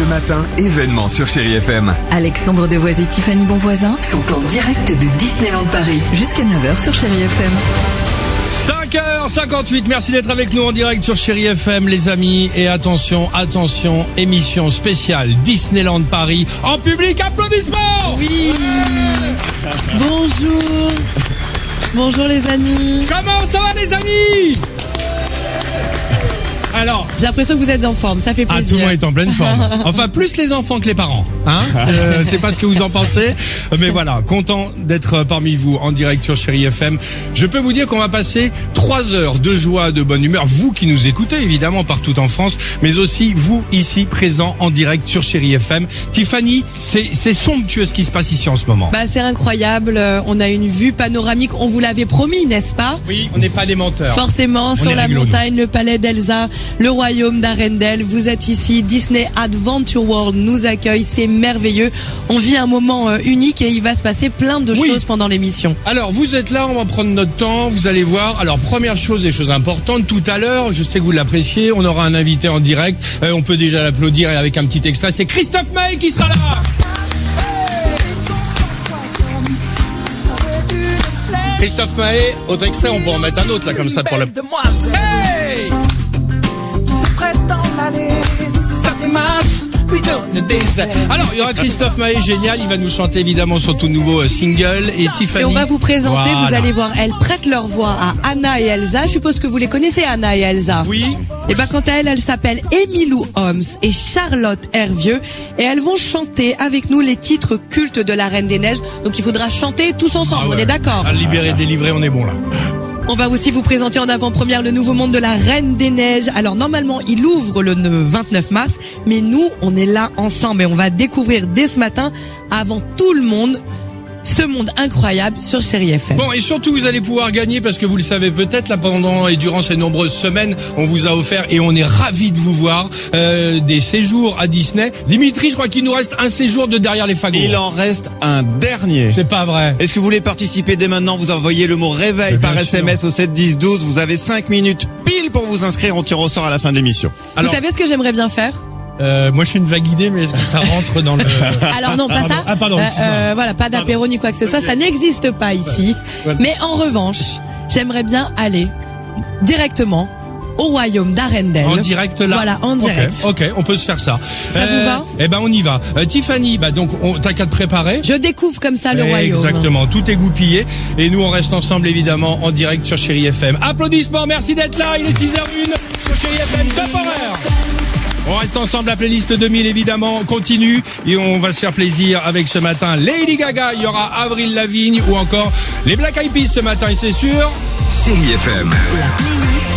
matin, événement sur Chérie FM. Alexandre Devoise et Tiffany Bonvoisin sont en direct de Disneyland Paris jusqu'à 9h sur Chérie FM. 5h58, merci d'être avec nous en direct sur Chérie FM les amis. Et attention, émission spéciale Disneyland Paris en public, applaudissements. Oui. Bonjour. Bonjour les amis. Comment ça va les amis? Alors, j'ai l'impression que vous êtes en forme, ça fait plaisir. tout le monde est en pleine forme. Enfin, plus les enfants que les parents. Hein c'est pas ce que vous en pensez. Mais voilà, content d'être parmi vous en direct sur Chérie FM. Je peux vous dire qu'on va passer 3 heures de joie, de bonne humeur. Vous qui nous écoutez, évidemment, partout en France. Mais aussi, vous ici, présents en direct sur Chérie FM. Tiffany, c'est somptueux ce qui se passe ici en ce moment. Bah, c'est incroyable. On a une vue panoramique. On vous l'avait promis, n'est-ce pas? Oui, on n'est pas des menteurs. Forcément, sur la montagne, le palais d'Elsa, le royaume d'Arendelle. Vous êtes ici, Disney Adventure World nous accueille, c'est merveilleux. On vit un moment unique et il va se passer plein de choses pendant l'émission. Alors, vous êtes là, on va prendre notre temps, vous allez voir. Alors, première chose, des choses importantes, tout à l'heure, je sais que vous l'appréciez, on aura un invité en direct, on peut déjà l'applaudir et avec un petit extrait, c'est Christophe Maé qui sera là. Christophe Maé, autre extrait, on peut en mettre un autre là comme ça pour la... Hey! Alors, il y aura Christophe Maé, génial, il va nous chanter évidemment son tout nouveau single et Tiffany. Et on va vous présenter, voilà. Vous allez voir, elles prêtent leur voix à Anna et Elsa. Je suppose que vous les connaissez, Anna et Elsa. Oui. Et ben quant à elles s'appellent Emilou Holmes et Charlotte Hervieux et elles vont chanter avec nous les titres cultes de la Reine des Neiges. Donc il faudra chanter tous ensemble, on est d'accord? À libérer, délivrer, on est bon là. On va aussi vous présenter en avant-première le nouveau monde de la Reine des Neiges. Alors normalement, il ouvre le 29 mars, mais nous, on est là ensemble et on va découvrir dès ce matin, avant tout le monde, ce monde incroyable sur Chérie FM. Bon, et surtout, vous allez pouvoir gagner parce que vous le savez peut-être, là, pendant et durant ces nombreuses semaines, on vous a offert et on est ravis de vous voir, des séjours à Disney. Dimitri, je crois qu'il nous reste un séjour de derrière les fagots. Il en reste un dernier. C'est pas vrai. Est-ce que vous voulez participer dès maintenant? Vous envoyez le mot réveil par SMS au 7 10 12. Vous avez 5 minutes pile pour vous inscrire. On tire au sort à la fin de l'émission. Alors, vous savez ce que j'aimerais bien faire? Moi, je suis une vague idée, mais est-ce que ça rentre dans le... Alors non, pas ça. Voilà, pas d'apéro ni quoi que ce soit. Ça n'existe pas ici. Voilà. Mais en revanche, j'aimerais bien aller directement au royaume d'Arendelle. En direct là. Voilà, en direct. Ok, on peut se faire ça. Ça vous va? Eh ben, on y va. Tiffany, donc, t'as qu'à te préparer. Je découvre comme ça le royaume. Exactement, tout est goupillé. Et nous, on reste ensemble, évidemment, en direct sur Chérie FM. Applaudissements, merci d'être là. Il est 6h01 sur Chérie FM, top horaire. On reste ensemble, la playlist 2000 évidemment continue et on va se faire plaisir avec ce matin Lady Gaga, il y aura Avril Lavigne ou encore les Black Eyed Peas ce matin et c'est sûr Chérie FM. La playlist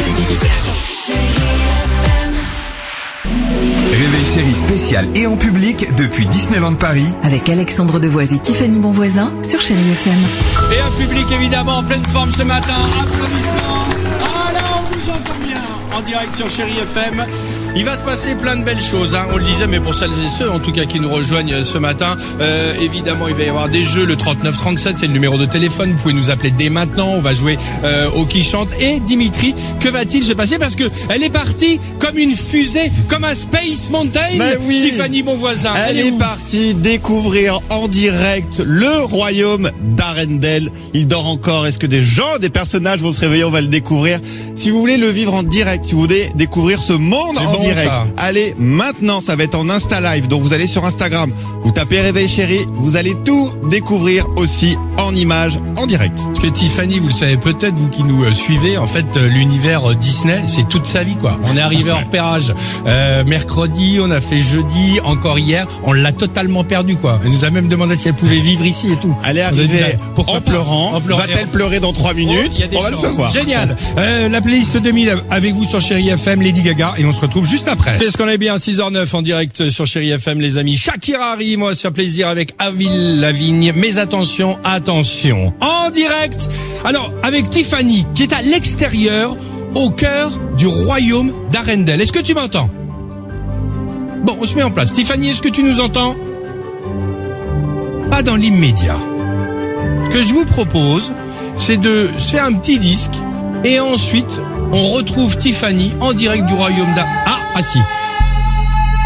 2000. Réveil Chérie spécial et en public depuis Disneyland Paris. Avec Alexandre Devoise et Tiffany Bonvoisin sur Chérie FM. et un public évidemment en pleine forme ce matin. Applaudissements. Ah là, on vous entend bien en direct sur Chérie FM. Il va se passer plein de belles choses, hein. On le disait, mais pour celles et ceux, en tout cas, qui nous rejoignent ce matin, évidemment, il va y avoir des jeux. Le 3937, c'est le numéro de téléphone. Vous pouvez nous appeler dès maintenant. On va jouer au qui chante. Et Dimitri, que va-t-il se passer? Parce que elle est partie comme une fusée, comme un Space Mountain. Ben oui. Tiffany Bonvoisin. Elle est partie découvrir en direct le royaume d'Arendelle. Il dort encore. Est-ce que des gens, des personnages vont se réveiller? On va le découvrir. Si vous voulez le vivre en direct, si vous voulez découvrir ce monde en direct, ça. Allez maintenant, ça va être en Insta Live. Donc vous allez sur Instagram, vous tapez Réveil Chérie, vous allez tout découvrir aussi en images, en direct. Parce que Tiffany, vous le savez peut-être, vous qui nous suivez, en fait, l'univers Disney, c'est toute sa vie, quoi. On est arrivé en repérage mercredi, on a fait jeudi, encore hier, on l'a totalement perdu, quoi. Elle nous a même demandé si elle pouvait vivre ici et tout. Elle est arrivée en pleurant. Va-t-elle pleurer dans 3 minutes? On va le savoir. Génial. Ouais. La playlist 2000 avec vous sur Chérie FM, Lady Gaga, et on se retrouve juste après. Est-ce qu'on est bien 6h09 en direct sur Chérie FM, les amis? Shakira arrive, on va se faire plaisir avec Avril Lavigne. Mais attention, attention. En direct, alors, avec Tiffany, qui est à l'extérieur, au cœur du royaume d'Arendelle. Est-ce que tu m'entends? Bon, on se met en place. Tiffany, est-ce que tu nous entends? Pas dans l'immédiat. Ce que je vous propose, c'est de faire un petit disque et ensuite on retrouve Tiffany en direct du royaume d'Arendelle. Ah si.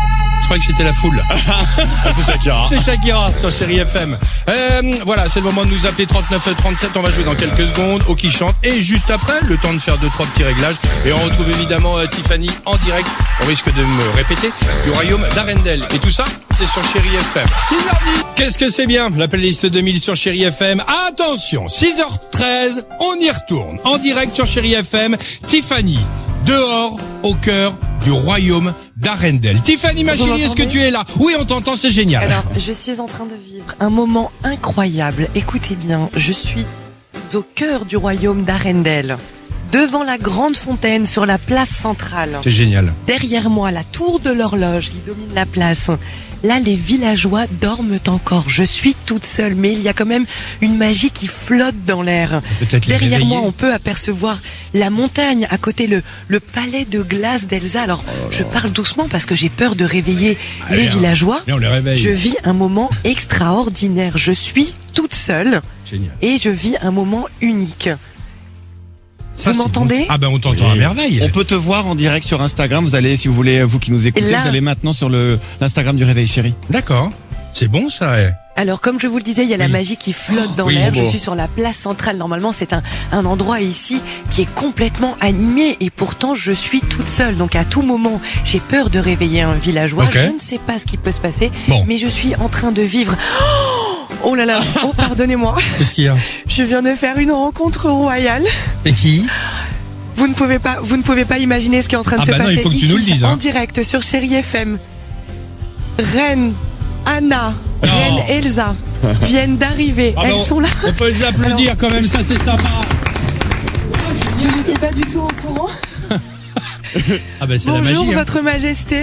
croyais que c'était la foule. C'est Shakira. C'est Shakira sur Chérie FM. Voilà, c'est le moment de nous appeler 3937. On va jouer dans quelques secondes au qui chante. Et juste après, le temps de faire 2-3 petits réglages. Et on retrouve évidemment Tiffany en direct. On risque de me répéter du royaume d'Arendelle. Et tout ça, c'est sur Chérie FM. 6h10. Qu'est-ce que c'est bien, la playlist 2000 sur Chérie FM. Attention, 6h13, on y retourne. En direct sur Chérie FM, Tiffany, dehors, au cœur du royaume d'Arendelle. Tiffany, ma chérie, est-ce que tu es là? Oui, on t'entend, c'est génial. Alors, je suis en train de vivre un moment incroyable. Écoutez bien, je suis au cœur du royaume d'Arendelle, devant la grande fontaine sur la place centrale. C'est génial. Derrière moi, la tour de l'horloge qui domine la place. Là, les villageois dorment encore. Je suis toute seule, mais il y a quand même une magie qui flotte dans l'air. Peut-être les Derrière réveiller. moi, on peut apercevoir la montagne, à côté le palais de glace d'Elsa. Alors, je parle doucement parce que j'ai peur de réveiller les Allez, villageois. Viens, on les réveille. Je vis un moment extraordinaire. Je suis toute seule Génial. et je vis un moment unique. Ça, Vous c'est m'entendez? bon. Ah ben, on t'entend à merveille. On peut te voir en direct sur Instagram. Vous allez, si vous voulez, vous qui nous écoutez, Là- vous allez maintenant sur l'Instagram du Réveil Chéri. D'accord. C'est bon, ça. Alors, comme je vous le disais, il y a la Oui. magie qui flotte dans Oui, l'air. beau. Je suis sur la place centrale. Normalement, c'est un endroit ici qui est complètement animé. Et pourtant, je suis toute seule. Donc, à tout moment, j'ai peur de réveiller un villageois. Ok. Je ne sais pas ce qui peut se passer. Bon. Mais je suis en train de vivre... Oh là là, oh pardonnez-moi. Qu'est-ce qu'il y a? Je viens de faire une rencontre royale. Et qui? Vous ne pouvez pas imaginer ce qui est en train de se bah non, passer il faut que tu ici, nous le dises, hein. en direct sur Chérie FM. Reine Anna, Non. Reine Elsa viennent d'arriver. Ah Elles bon, sont là. On peut les applaudir quand même, ça c'est sympa. Je n'étais pas du tout au courant. Ah ben c'est la Bonjour, magie. Hein. Votre Majesté.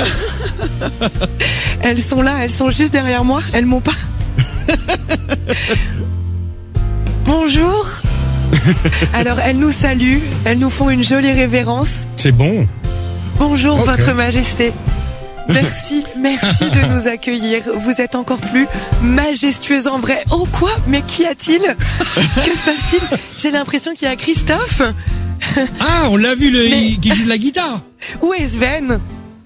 Elles sont là, elles sont juste derrière moi. Elles m'ont pas. Bonjour. Alors, elles nous saluent, elles nous font une jolie révérence. C'est bon. Bonjour, Ok. Votre Majesté. Merci de nous accueillir. Vous êtes encore plus majestueuse en vrai. Oh quoi? Mais qu'y a-t-il? Que se passe-t-il? J'ai l'impression qu'il y a Christophe. Ah, on l'a vu, Mais- qui joue de la guitare. Où est Sven?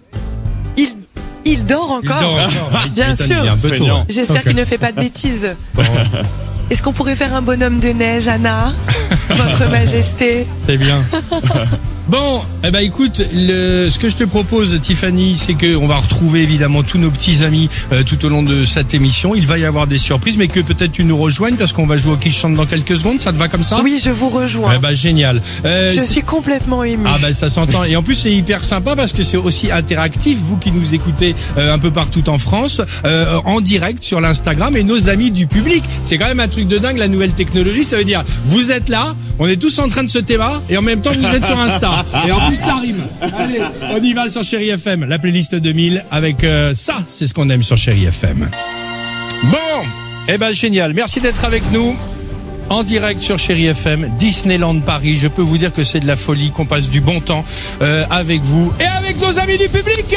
Il dort encore. Il dort encore. Il Bien m'étonne, sûr. il est un peu tôt. Feignant. Ouais. J'espère Ok. qu'il ne fait pas de bêtises. Bon, Est-ce qu'on pourrait faire un bonhomme de neige, Anna? Votre Majesté. c'est bien. Bon, eh ben écoute, ce que je te propose, Tiffany, c'est que on va retrouver évidemment tous nos petits amis tout au long de cette émission. Il va y avoir des surprises, mais que peut-être tu nous rejoignes parce qu'on va jouer au qui chante dans quelques secondes. Ça te va comme ça? Oui, je vous rejoins. Eh ben génial. Je C'est- suis complètement émue. Ah bah ça s'entend, et en plus c'est hyper sympa parce que c'est aussi interactif, vous qui nous écoutez un peu partout en France, en direct sur l'Instagram, et nos amis du public. C'est quand même un truc de dingue, la nouvelle technologie. Ça veut dire vous êtes là, on est tous en train de se téma, et en même temps vous êtes sur Insta, et en plus ça rime. Allez, on y va sur Chérie FM, la playlist 2000 avec ça, c'est ce qu'on aime sur Chérie FM. Bon, eh ben génial, merci d'être avec nous. En direct sur Chérie FM, Disneyland Paris. Je peux vous dire que c'est de la folie, qu'on passe du bon temps avec vous et avec nos amis du public.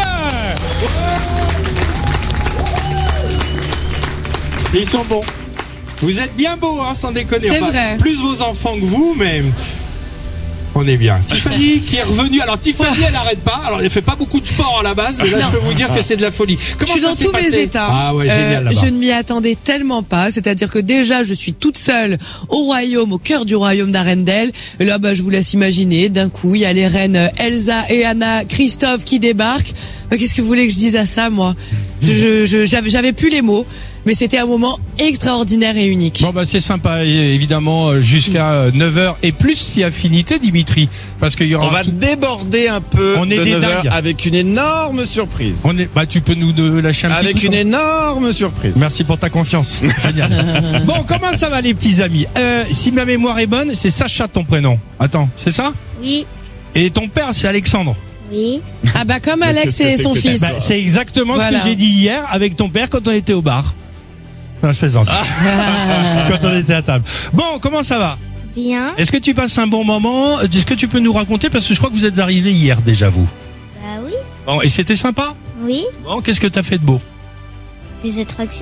Ils sont bons. Vous êtes bien beaux, hein, sans déconner. C'est vrai. Plus vos enfants que vous, mais on est bien. Tiffany qui est revenue. Alors Tiffany, elle n'arrête pas. Alors elle fait pas beaucoup de sport à la base, mais là Non. je peux vous dire que c'est de la folie. Je Comment suis ça dans s'est tous passé mes états. Ah ouais, génial là-bas. Je ne m'y attendais tellement pas. C'est-à-dire que déjà, je suis toute seule au royaume, au cœur du royaume d'Arendelle. Et là, bah, je vous laisse imaginer. D'un coup, il y a les reines Elsa et Anna, Christophe qui débarquent. Qu'est-ce que vous voulez que je dise à ça, moi? J'avais plus les mots. Mais c'était un moment extraordinaire et unique. Bon bah c'est sympa, et évidemment jusqu'à 9h et plus si affinité, Dimitri, parce qu'il y aura On va tout- déborder un peu On est de des 9h dingues. avec une énorme surprise. bah tu peux nous lâcher un petit Avec coup, une hein. énorme surprise. Merci pour ta confiance. Génial. Bon, comment ça va les petits amis? Si ma mémoire est bonne, c'est Sacha ton prénom. Attends, c'est ça? Oui, Et ton père c'est Alexandre. oui. Ah bah comme Alex Qu'est-ce que et c'est son que fils. ça Bah, c'est exactement Voilà. ce que j'ai dit hier avec ton père quand on était au bar. Non, je plaisante. Quand on était à table. Bon, comment ça va? Bien. Est-ce que tu passes un bon moment? Est-ce que tu peux nous raconter? Parce que je crois que vous êtes arrivés hier déjà, vous. Bah oui, Bon, et c'était sympa? oui. Bon, qu'est-ce que t'as fait de beau? Des attractions.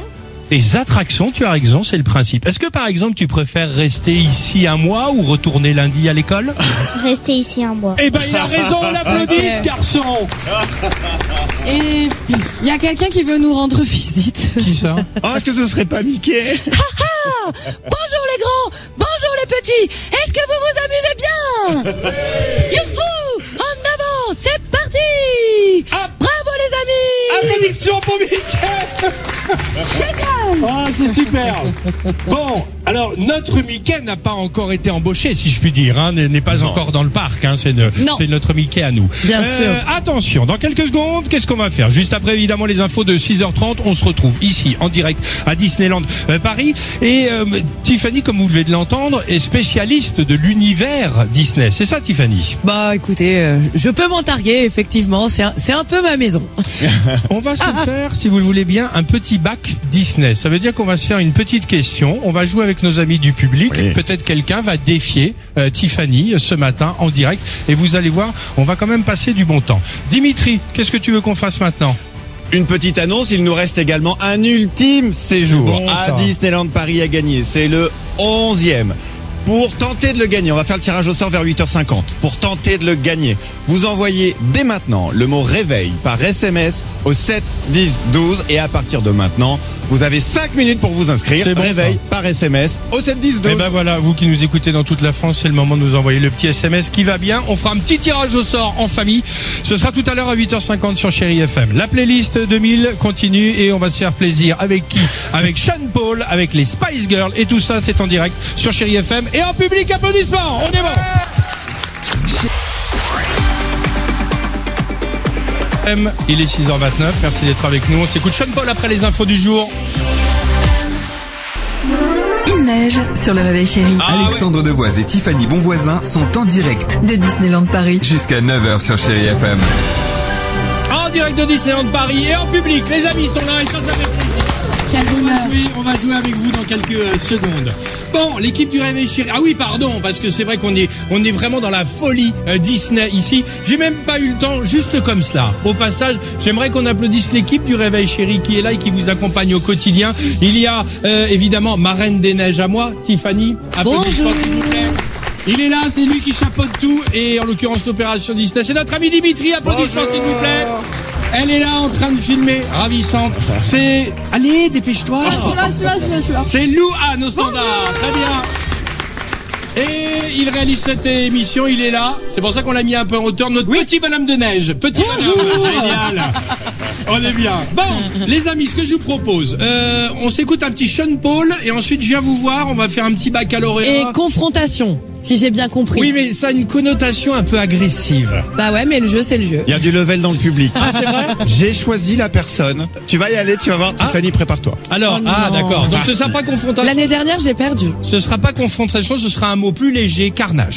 Les attractions, tu as raison, c'est le principe. Est-ce que par exemple tu préfères rester ici un mois ou retourner lundi à l'école? Rester ici un mois. Eh ben il a raison, on l'applaudit ce garçon. Et il y a quelqu'un qui veut nous rendre visite. Qui ça? Oh, est-ce que ce serait pas Mickey? Bonjour les grands, bonjour les petits. Est-ce que vous vous amusez bien? Youhou! En avant, c'est parti! Ah. Bravo les amis! Applaudissements pour Mickey. Génial! Ah, c'est super. Bon, alors notre Mickey n'a pas encore été embauché, si je puis dire, hein, n'est pas encore dans le parc. Hein, c'est notre Mickey à nous. Bien sûr. Attention, dans quelques secondes, qu'est-ce qu'on va faire? Juste après, évidemment, les infos de 6h30, on se retrouve ici en direct à Disneyland Paris. Et Tiffany, comme vous devez de l'entendre, est spécialiste de l'univers Disney. C'est ça, Tiffany? Bah écoutez, je peux m'en targuer, effectivement, c'est un peu ma maison. On va se faire, si vous le voulez bien, un petit bac Disney. Ça veut dire qu'on va se faire une petite question. On va jouer avec nos amis du public. Oui. Peut-être quelqu'un va défier Tiffany ce matin en direct. Et vous allez voir, on va quand même passer du bon temps. Dimitri, qu'est-ce que tu veux qu'on fasse maintenant? Une petite annonce, il nous reste également un ultime séjour Bon, à ça. Disneyland Paris à gagner. C'est le 11e. Pour tenter de le gagner, on va faire le tirage au sort vers 8h50. Pour tenter de le gagner, vous envoyez dès maintenant le mot réveil par SMS au 7 10 12 et à partir de maintenant, vous avez 5 minutes pour vous inscrire. C'est bon, réveil ça. par SMS au 7 10 12. Et ben voilà, vous qui nous écoutez dans toute la France, c'est le moment de nous envoyer le petit SMS qui va bien. On fera un petit tirage au sort en famille. Ce sera tout à l'heure à 8h50 sur Chéri FM. La playlist 2000 continue et on va se faire plaisir. Avec qui? Avec Sean Paul, avec les Spice Girls et tout ça, c'est en direct sur Chéri FM et en public. Applaudissements. On est bon. Il est 6h29. Merci d'être avec nous. On s'écoute Sean Paul après les infos du jour. Il neige sur le réveil chéri Alexandre Devoise et Tiffany Bonvoisin sont en direct de Disneyland Paris. jusqu'à 9h sur Chéri FM. En direct de Disneyland Paris et en public. Les amis sont là et ça fait plaisir. On va jouer avec vous dans quelques secondes. Bon, l'équipe du Réveil Chéri. Ah oui, pardon, parce que c'est vrai qu'on est vraiment dans la folie Disney ici. J'ai même pas eu le temps, juste comme cela. Au passage, j'aimerais qu'on applaudisse l'équipe du Réveil Chéri qui est là et qui vous accompagne au quotidien. Il y a évidemment ma Reine des Neiges à moi, Tiffany. Applaudissements s'il vous plaît. Il est là, c'est lui qui chapeaute tout et en l'occurrence l'opération Disney. C'est notre ami Dimitri. Applaudissements s'il vous plaît. Elle est là en train de filmer, ravissante. C'est... Allez, dépêche-toi. Je suis là. C'est Lou Anne au standard. Très bien. Et il réalise cette émission, il est là. C'est pour ça qu'on l'a mis un peu en hauteur. Notre petit bonhomme de neige. Petit bonhomme. Génial. On est bien. Bon, les amis, ce que je vous propose, on s'écoute un petit Sean Paul et ensuite je viens vous voir. On va faire un petit baccalauréat. Et confrontation, si j'ai bien compris. Oui, mais ça a une connotation un peu agressive. Bah ouais, mais le jeu, c'est le jeu. Il y a du level dans le public. Ah, c'est vrai? J'ai choisi la personne. Tu vas y aller, tu vas voir. Tiffany, prépare-toi. Alors, Oh ah non. d'accord. Donc ce sera pas confrontation. L'année dernière, j'ai perdu. Ce sera pas confrontation, ce sera un mot plus léger, carnage.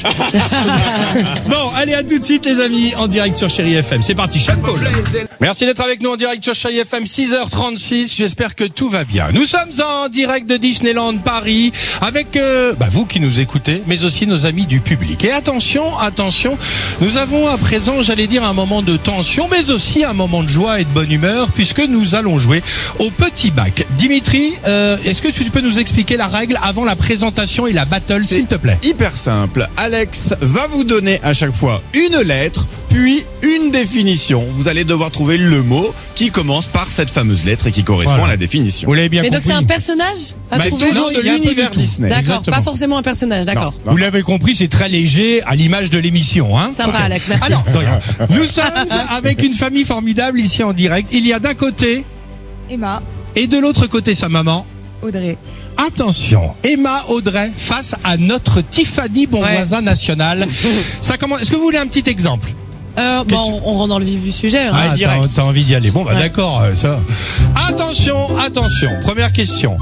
Bon, allez, à tout de suite les amis, en direct sur Chéri FM. C'est parti, Sean Paul. Merci d'être avec nous en direct sur Chéri FM, 6h36. J'espère que tout va bien. Nous sommes en direct de Disneyland Paris avec vous qui nous écoutez, mais aussi nos amis du public. Et attention, nous avons à présent, j'allais dire, un moment de tension, mais aussi un moment de joie et de bonne humeur, puisque nous allons jouer au petit bac. Dimitri, est-ce que tu peux nous expliquer la règle avant la présentation et la battle, s'il te plaît? Hyper simple. Alex va vous donner à chaque fois une lettre, puis une définition. Vous allez devoir trouver le mot qui commence par cette fameuse lettre et qui correspond Voilà. à la définition. Vous l'avez bien Mais donc compris. c'est un personnage à Mais trouver. toujours Non, de il y a un peu l'univers de tout. Disney. D'accord, Exactement. pas forcément un personnage, d'accord. Non. Vous l'avez compris, c'est très léger, à l'image de l'émission, hein. Sympa, Alex, merci. Alors, de rien. Nous sommes avec une famille formidable ici en direct. Il y a d'un côté Emma, et de l'autre côté sa maman. Audrey. Attention, Emma, Audrey face à notre Tiffany Bonvoisin national. Ça commence. Est-ce que vous voulez un petit exemple? Bon, on rentre dans le vif du sujet. Hein. Ah, direct. t'as envie d'y aller. Bon, bah Ouais. d'accord, ça. Attention. Première question.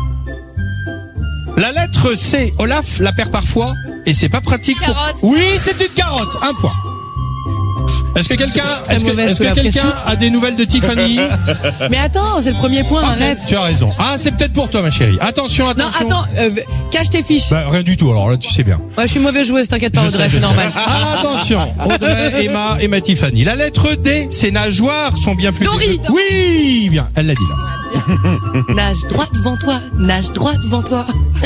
La lettre C, Olaf la perd parfois et c'est pas pratique. Carotte. Oui, c'est une carotte. Un point. Est-ce que quelqu'un, C'est très mauvais sous la pression. a des nouvelles de Tiffany? Mais attends, c'est le premier point, arrête. Tu as raison. Ah, c'est peut-être pour toi, ma chérie. Attention. Non, attends, cache tes fiches. Bah, rien du tout. Alors là, tu sais bien. Ouais, je suis mauvaise joueuse, t'inquiète pas, Je Audrey, sais, c'est je normal. sais. Attention, Audrey, Emma et ma Tiffany. La lettre D, ses nageoires sont bien plus... Dory. Oui, bien, elle l'a dit là. Nage droit devant toi, nage droit devant toi.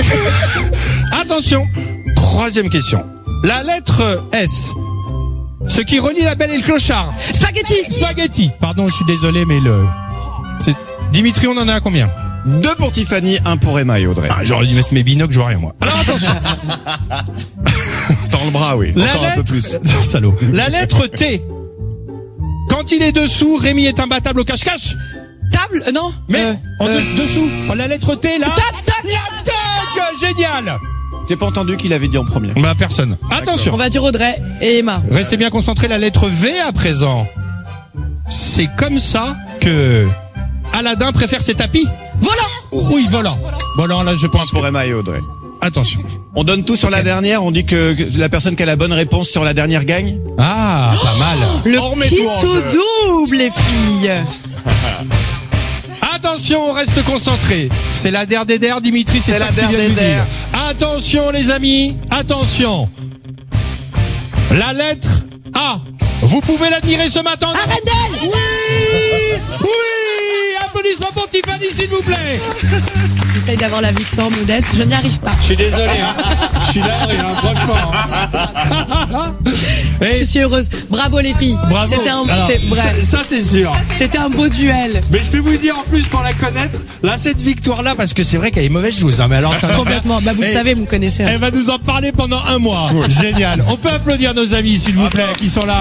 Attention, troisième question. La lettre S, ce qui relie la Belle et le Clochard. Spaghetti. Pardon, je suis désolé, mais Dimitri, on en a à combien? 2 pour Tiffany, 1 pour Emma et Audrey. Ah, j'aurais dû mettre mes binocles, je vois rien, moi. Alors, attention. Dans le bras, oui. Encore un peu plus. Salaud. La lettre T. Quand il est dessous, Rémi est imbattable au cache-cache. Table, non. Mais, dessous. La lettre T, là. Tac, génial. J'ai pas entendu qui l'avait dit en premier. Bah, personne. Attention. On va dire Audrey et Emma. Restez bien concentrés, la lettre V à présent. C'est comme ça que Aladdin préfère ses tapis. Volant. Oui, volant. Volant, là, je pense. Pour Emma et Audrey. Attention. On donne tout sur la dernière, on dit que la personne qui a la bonne réponse sur la dernière gagne. Ah, pas mal. Le On remet petit tout en tout jeu. double, les filles. Attention, on reste concentré. C'est la der des der, Dimitri, c'est C'est ça la que tu der viens de des nous der. dire. Attention, les amis, attention. La lettre A. Vous pouvez l'admirer ce matin. Arendelle. Oui. Applaudissements pour Tiffany, s'il vous plaît. J'essaye d'avoir la victoire modeste, je n'y arrive pas. Je suis désolé, je suis navré, franchement. Je suis heureuse. Bravo les filles. Bravo. Alors, c'est vrai. ça, c'est sûr. C'était un beau duel. Mais je peux vous dire en plus pour la connaître, là cette victoire là, parce que c'est vrai qu'elle est mauvaise joueuse. Hein, mais alors ça Complètement. Bah vous le savez, vous me connaissez. Elle va nous en parler pendant 1 mois. Génial. On peut applaudir nos amis s'il vous plaît qui sont là.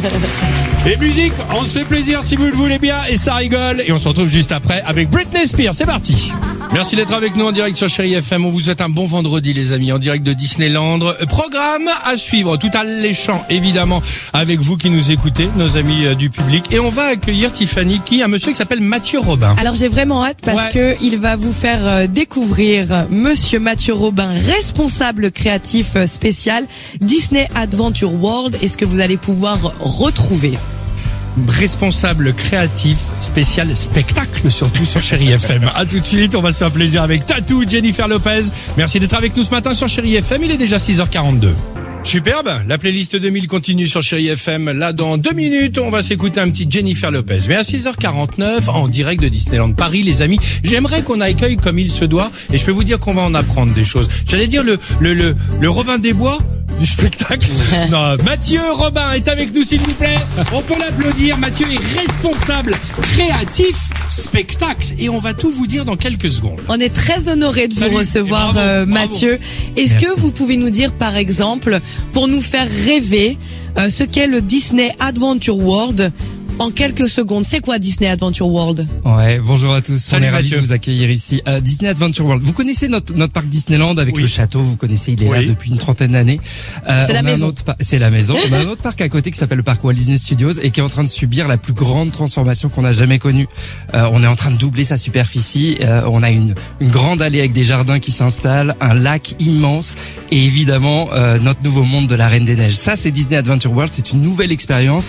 Et musique, on se fait plaisir si vous le voulez bien et ça rigole. Et on se retrouve juste après avec Britney Spears. C'est parti. Merci d'être avec nous en direct sur Chérie FM. On vous souhaite un bon vendredi les amis, en direct de Disneyland. Programme à suivre, tout alléchant évidemment avec vous qui nous écoutez, nos amis du public. Et on va accueillir Tiffany, un monsieur qui s'appelle Mathieu Robin. Alors j'ai vraiment hâte parce que il va vous faire découvrir Monsieur Mathieu Robin, responsable créatif spécial Disney Adventure World, et ce que vous allez pouvoir retrouver. Responsable créatif spécial spectacle, surtout sur Chérie FM. À tout de suite, on va se faire plaisir avec Tatou, Jennifer Lopez. Merci d'être avec nous ce matin sur Chérie FM, il est déjà 6h42. Superbe, la playlist 2000 continue sur Chérie FM. Là, dans 2 minutes, on va s'écouter un petit Jennifer Lopez. Mais à 6h49, en direct de Disneyland Paris, les amis, j'aimerais qu'on accueille comme il se doit, et je peux vous dire qu'on va en apprendre des choses. J'allais dire le Robin des Bois du spectacle. Non, Mathieu Robin est avec nous, s'il vous plaît. On peut l'applaudir. Mathieu est responsable créatif spectacle, et on va tout vous dire dans quelques secondes. On est très honorés de Salut, vous recevoir, et bravo, Mathieu. Est-ce que vous pouvez nous dire, par exemple, pour nous faire rêver, ce qu'est le Disney Adventure World en quelques secondes? C'est quoi Disney Adventure World? Ouais, bonjour à tous. Salut, on est ravis Mathieu. de vous accueillir ici. Disney Adventure World. Vous connaissez notre parc Disneyland avec Oui. le château. Vous connaissez, il est là Oui. depuis une trentaine d'années. C'est la maison. C'est la maison. On a un autre parc à côté qui s'appelle le parc Walt Disney Studios et qui est en train de subir la plus grande transformation qu'on a jamais connue. On est en train de doubler sa superficie. On a une grande allée avec des jardins qui s'installent, un lac immense et évidemment notre nouveau monde de la Reine des Neiges. Ça, c'est Disney Adventure World. C'est une nouvelle expérience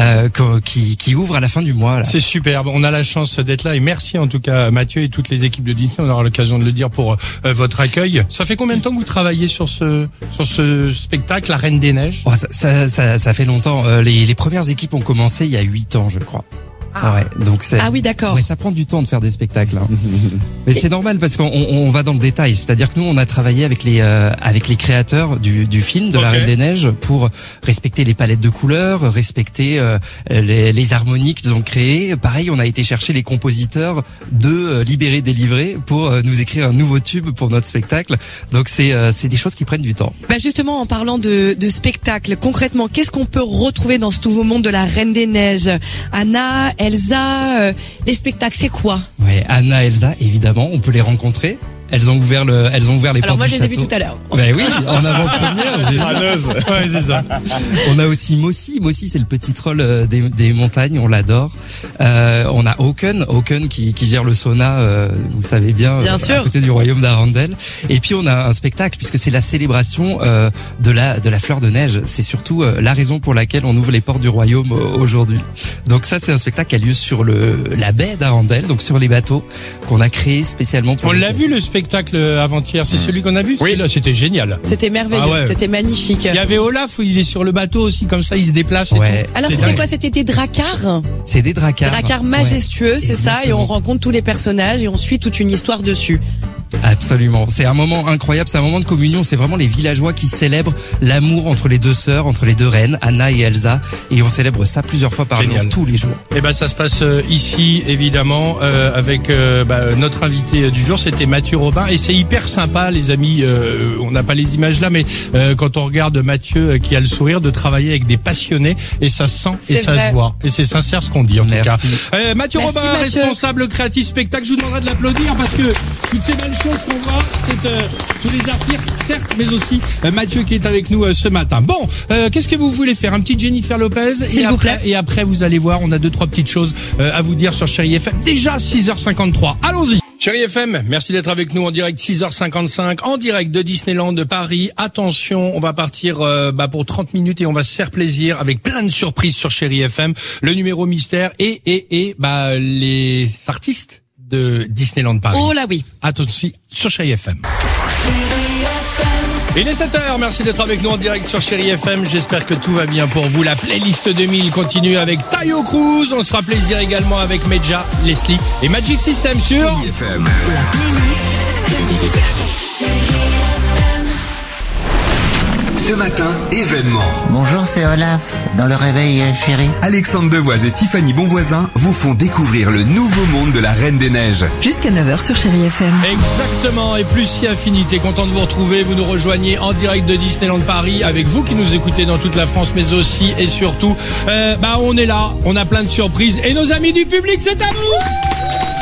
qui ouvre à la fin du mois. Là. C'est superbe, on a la chance d'être là et merci en tout cas Mathieu et toutes les équipes de Disney, on aura l'occasion de le dire pour votre accueil. Ça fait combien de temps que vous travaillez sur ce spectacle, la Reine des Neiges? Oh, ça fait longtemps. Les premières équipes ont commencé il y a 8 ans, je crois. Ouais, donc c'est. Ah oui, d'accord. Ouais, ça prend du temps de faire des spectacles. Hein. Mais c'est normal parce qu'on va dans le détail. C'est-à-dire que nous, on a travaillé avec les créateurs du film de la Reine des Neiges pour respecter les palettes de couleurs, respecter les harmonies qu'ils ont créées. Pareil, on a été chercher les compositeurs de Libéré Délivré pour nous écrire un nouveau tube pour notre spectacle. Donc c'est des choses qui prennent du temps. Bah justement, en parlant de spectacle, concrètement, qu'est-ce qu'on peut retrouver dans ce nouveau monde de la Reine des Neiges? Anna, Elsa, les spectacles, c'est quoi? Ouais, Anna, Elsa, évidemment, on peut les rencontrer. Elles ont ouvert les Alors portes moi, du je les ai vus château. tout à l'heure. Ben oui, en avant-première. j'ai ça. Ouais, c'est ça. On a aussi Mossy. Mossy, c'est le petit troll des montagnes. On l'adore. On a Hawken qui gère le sauna, vous savez bien, sûr. à côté du royaume d'Arendelle. Et puis on a un spectacle puisque c'est la célébration de la fleur de neige. C'est surtout la raison pour laquelle on ouvre les portes du royaume aujourd'hui. Donc ça, c'est un spectacle qui a lieu sur la baie d'Arendelle, donc sur les bateaux qu'on a créé spécialement pour. On les l'a vu le spectacle spectacle avant-hier, c'est celui qu'on a vu? Oui. Celui-là, c'était génial. C'était merveilleux, Ah ouais. c'était magnifique. Il y avait Olaf où il est sur le bateau aussi, comme ça, il se déplace et Ouais. tout. Alors C'est c'était dingue. quoi? C'était des dracars? C'est des dracars. Dracars majestueux, c'est ça, et exactement. on rencontre tous les personnages et on suit toute une histoire dessus. Absolument. C'est un moment incroyable, c'est un moment de communion, c'est vraiment les villageois qui célèbrent l'amour entre les deux sœurs, entre les deux reines, Anna et Elsa, et on célèbre ça plusieurs fois par Génial. jour, tous les jours. Eh ben ça se passe ici évidemment avec notre invité du jour, c'était Mathieu Robin, et c'est hyper sympa les amis. On n'a pas les images là, mais quand on regarde Mathieu qui a le sourire de travailler avec des passionnés, et ça se sent et C'est ça vrai. se voit, et c'est sincère ce qu'on dit en Merci. tout cas. Mathieu Merci, Robin, Mathieu. responsable créatif spectacle. Je vous demanderai de l'applaudir parce que toutes ces belles choses qu'on voit, c'est tous les artistes certes, mais aussi Mathieu qui est avec nous ce matin. Bon, qu'est-ce que vous voulez faire? Un petit Jennifer Lopez S'il vous plaît. Et après, vous allez voir, on a 2-3 petites choses à vous dire sur Chérie FM. Déjà 6h53. Allons-y. Chérie FM, merci d'être avec nous en direct 6h55, en direct de Disneyland de Paris. Attention, on va partir pour 30 minutes et on va se faire plaisir avec plein de surprises sur Chérie FM, le numéro mystère et les artistes de Disneyland Paris. Oh là oui. Attention sur Chérie FM. Il est 7h, merci d'être avec nous en direct sur Chérie FM. J'espère que tout va bien pour vous. La playlist 2000 continue avec Tayo Cruz. On se fera plaisir également avec Medja, Leslie et Magic System sur Chérie FM. La playlist 2000. Ce matin, événement. Bonjour, c'est Olaf, dans le réveil chéri. Alexandre Devoise et Tiffany Bonvoisin vous font découvrir le nouveau monde de la Reine des Neiges. Jusqu'à 9h sur Chérie FM. Exactement, et plus si affinité. Content de vous retrouver. Vous nous rejoignez en direct de Disneyland Paris avec vous qui nous écoutez dans toute la France, mais aussi et surtout, on est là. On a plein de surprises et nos amis du public, c'est à vous.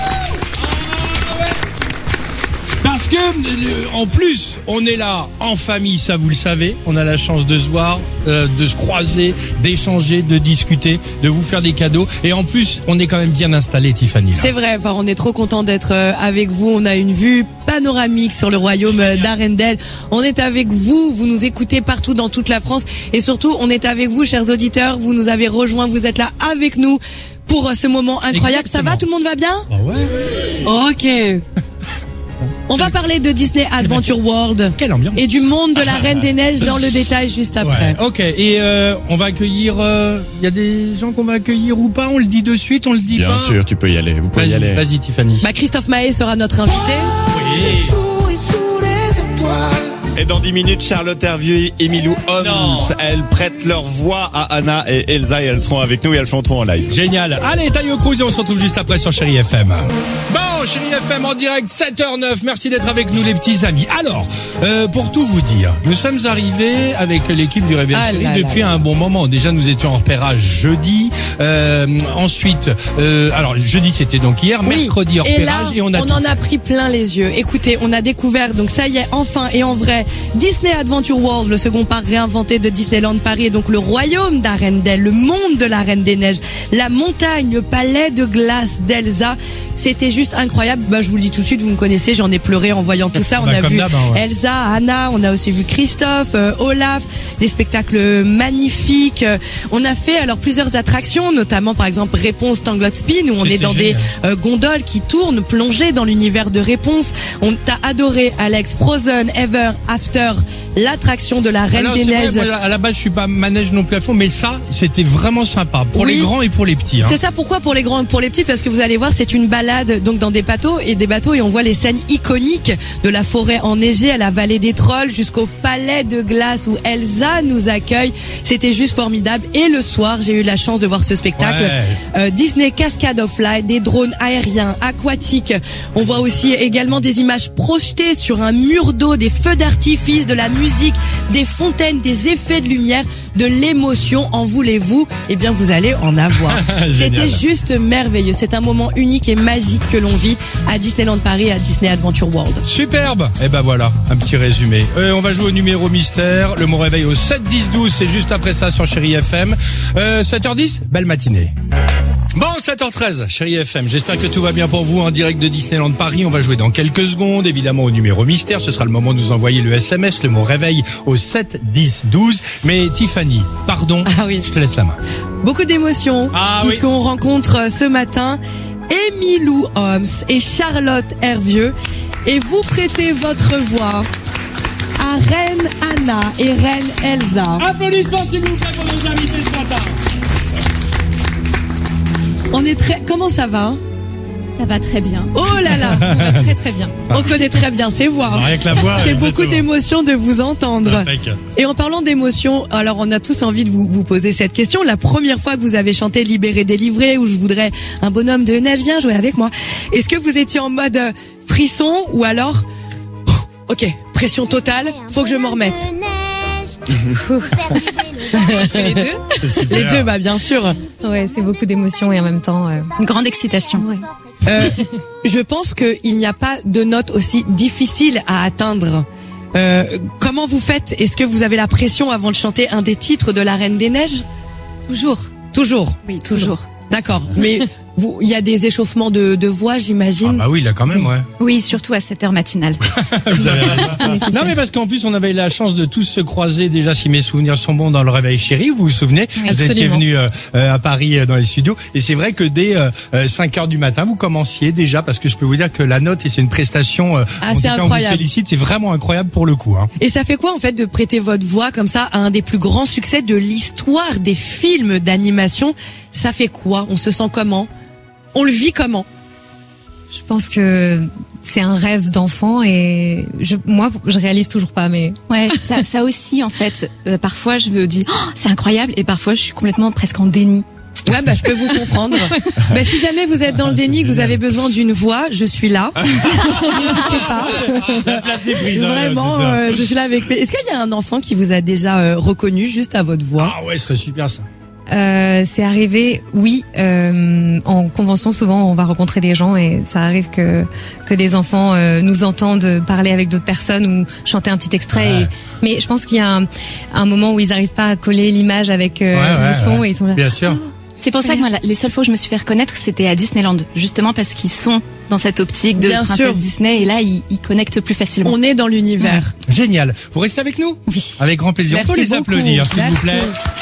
Parce que, en plus, on est là en famille, ça vous le savez. On a la chance de se voir, de se croiser, d'échanger, de discuter, de vous faire des cadeaux. Et en plus, on est quand même bien installé, Tiffany. Là. C'est vrai, enfin, on est trop content d'être avec vous. On a une vue panoramique sur le royaume d'Arendelle. On est avec vous, vous nous écoutez partout dans toute la France. Et surtout, on est avec vous, chers auditeurs. Vous nous avez rejoints, vous êtes là avec nous pour ce moment incroyable. Exactement. Ça va, tout le monde va bien? Ah ouais. Ok. On va parler de Disney Adventure World. Quelle ambiance. Et du monde de la Reine des Neiges dans le détail juste après. Ouais, ok, et on va accueillir... Il y a des gens qu'on va accueillir ou pas? On le dit de suite, on le dit Bien pas? sûr, tu peux y aller. Vous pouvez y aller. Vas-y, Tiffany. Bah, Christophe Maé sera notre invité. Oui. Et dans 10 minutes, Charlotte Hervieux et Emilou Holmes, Non. elles prêtent leur voix à Anna et Elsa et elles seront avec nous et elles chanteront en live. Génial. Allez, Tayo Cruz, et on se retrouve juste après sur Chérie FM. Bon, Chérie FM en direct, 7h09. Merci d'être avec nous, les petits amis. Alors, pour tout vous dire, nous sommes arrivés avec l'équipe du Réveil Ah Chérie là là depuis là. un bon moment. Déjà, nous étions en repérage jeudi. Ensuite, alors, jeudi, c'était donc hier. Mercredi, en et là, repérage. Et on a tout en fait. a pris plein les yeux. Écoutez, on a découvert, donc ça y est, enfin et en vrai, Disney Adventure World, le second parc réinventé de Disneyland Paris, et donc le royaume d'Arendelle, le monde de la Reine des Neiges, la montagne, le palais de glace d'Elsa. C'était juste incroyable. Bah, je vous le dis tout de suite, vous me connaissez, j'en ai pleuré en voyant tout ça. On a comme vu d'hab, hein, ouais. Elsa, Anna, on a aussi vu Christophe, Olaf, des spectacles magnifiques. On a fait alors plusieurs attractions, notamment par exemple Réponse Tangled Spin, où on est C'était dans des génial. gondoles qui tournent, plongées dans l'univers de Réponse. On t'a adoré, Alex. Frozen Ever After, l'attraction de la Reine Alors, des c'est vrai, Neiges. moi, à la base, je suis pas manège non plus à fond, mais ça, c'était vraiment sympa. Pour Oui. les grands et pour les petits. Hein. C'est ça, pourquoi pour les grands et pour les petits? Parce que vous allez voir, c'est une balade donc dans des bateaux et on voit les scènes iconiques de la forêt enneigée à la vallée des trolls jusqu'au palais de glace où Elsa nous accueille. C'était juste formidable. Et le soir, j'ai eu la chance de voir ce spectacle. Disney Cascade of Light, des drones aériens, aquatiques. On voit aussi également des images projetées sur un mur d'eau, des feux d'artifice, de la musique, des fontaines, des effets de lumière, de l'émotion. En voulez-vous? Eh bien, vous allez en avoir. C'était juste merveilleux. C'est un moment unique et magique que l'on vit à Disneyland Paris, à Disney Adventure World. Superbe. Et ben voilà, un petit résumé. On va jouer au numéro mystère. Le mot réveil au 7 10 12. C'est juste après ça sur Chérie FM. 7h10. Belle matinée. Bon, 7h13, Chérie FM. J'espère que tout va bien pour vous en direct de Disneyland Paris. On va jouer dans quelques secondes, évidemment, au numéro mystère. Ce sera le moment de nous envoyer le SMS, le mot réveil au 7 10 12. Mais Tiffany, pardon, Ah oui. je te laisse la main. Beaucoup d'émotions, Ah oui. puisqu'on rencontre ce matin Emilou Holmes et Charlotte Hervieux. et vous prêtez votre voix à Reine Anna et Reine Elsa. Applaudissements s'il vous plaît pour nos invités ce matin. On est très... Comment ça va? Ça va très bien. Oh là là. On va très très bien. On connaît très bien ces voix. Rien que la voix. C'est beaucoup d'émotions de vous entendre. Impec. Et en parlant d'émotions, alors on a tous envie de vous poser cette question. La première fois que vous avez chanté Libéré, délivré, ou je voudrais un bonhomme de neige, viens jouer avec moi. Est-ce que vous étiez en mode frisson ou alors, ok, pression totale, faut que je m'en remette? Les deux? Les deux, bah bien sûr. Ouais, c'est beaucoup d'émotions et en même temps une grande excitation. Ouais. Je pense qu'il n'y a pas de note aussi difficile à atteindre. Comment vous faites? Est-ce que vous avez la pression avant de chanter un des titres de la Reine des Neiges? Toujours. Toujours. Oui, toujours. D'accord. Mais il y a des échauffements de voix, j'imagine. Ah bah oui, là quand même, ouais. Oui, surtout à cette heure matinale. Vous avez raison. C'est nécessaire. Non mais parce qu'en plus on avait la chance de tous se croiser déjà, si mes souvenirs sont bons, dans le Réveil Chéri, vous vous souvenez? Oui, vous étiez absolument. venus à Paris dans les studios et c'est vrai que dès 5h du matin vous commenciez déjà, parce que je peux vous dire que la note, et c'est une prestation en c'est tout cas, on incroyable. vous félicite, c'est vraiment incroyable pour le coup, hein. Et ça fait quoi en fait de prêter votre voix comme ça à un des plus grands succès de l'histoire des films d'animation? Ça fait quoi? On se sent comment? On le vit comment? Je pense que c'est un rêve d'enfant et moi, je réalise toujours pas, mais. Ouais, ça aussi, en fait. Parfois, je me dis, oh, c'est incroyable, et parfois, je suis complètement presque en déni. Ouais, bah, je peux vous comprendre. Bah, si jamais vous êtes dans le déni, que vous avez besoin d'une voix, je suis là. N'hésitez pas. La place est prise, hein, Vraiment, c'est ça. je suis là avec. Est-ce qu'il y a un enfant qui vous a déjà reconnu juste à votre voix? Ah ouais, ce serait super ça. C'est arrivé, oui, en convention souvent on va rencontrer des gens et ça arrive que des enfants nous entendent parler avec d'autres personnes ou chanter un petit extrait. Ouais. Mais je pense qu'il y a un moment où ils arrivent pas à coller l'image avec le son et ils sont là. Bien sûr. C'est pour ça que moi, les seules fois où je me suis fait reconnaître, c'était à Disneyland. Justement parce qu'ils sont dans cette optique de Bien princesse sûr. Disney et là, ils connectent plus facilement. On est dans l'univers. Génial. Vous restez avec nous? Oui. Avec grand plaisir. Merci On peut les beaucoup. applaudir, s'il vous Merci. plaît.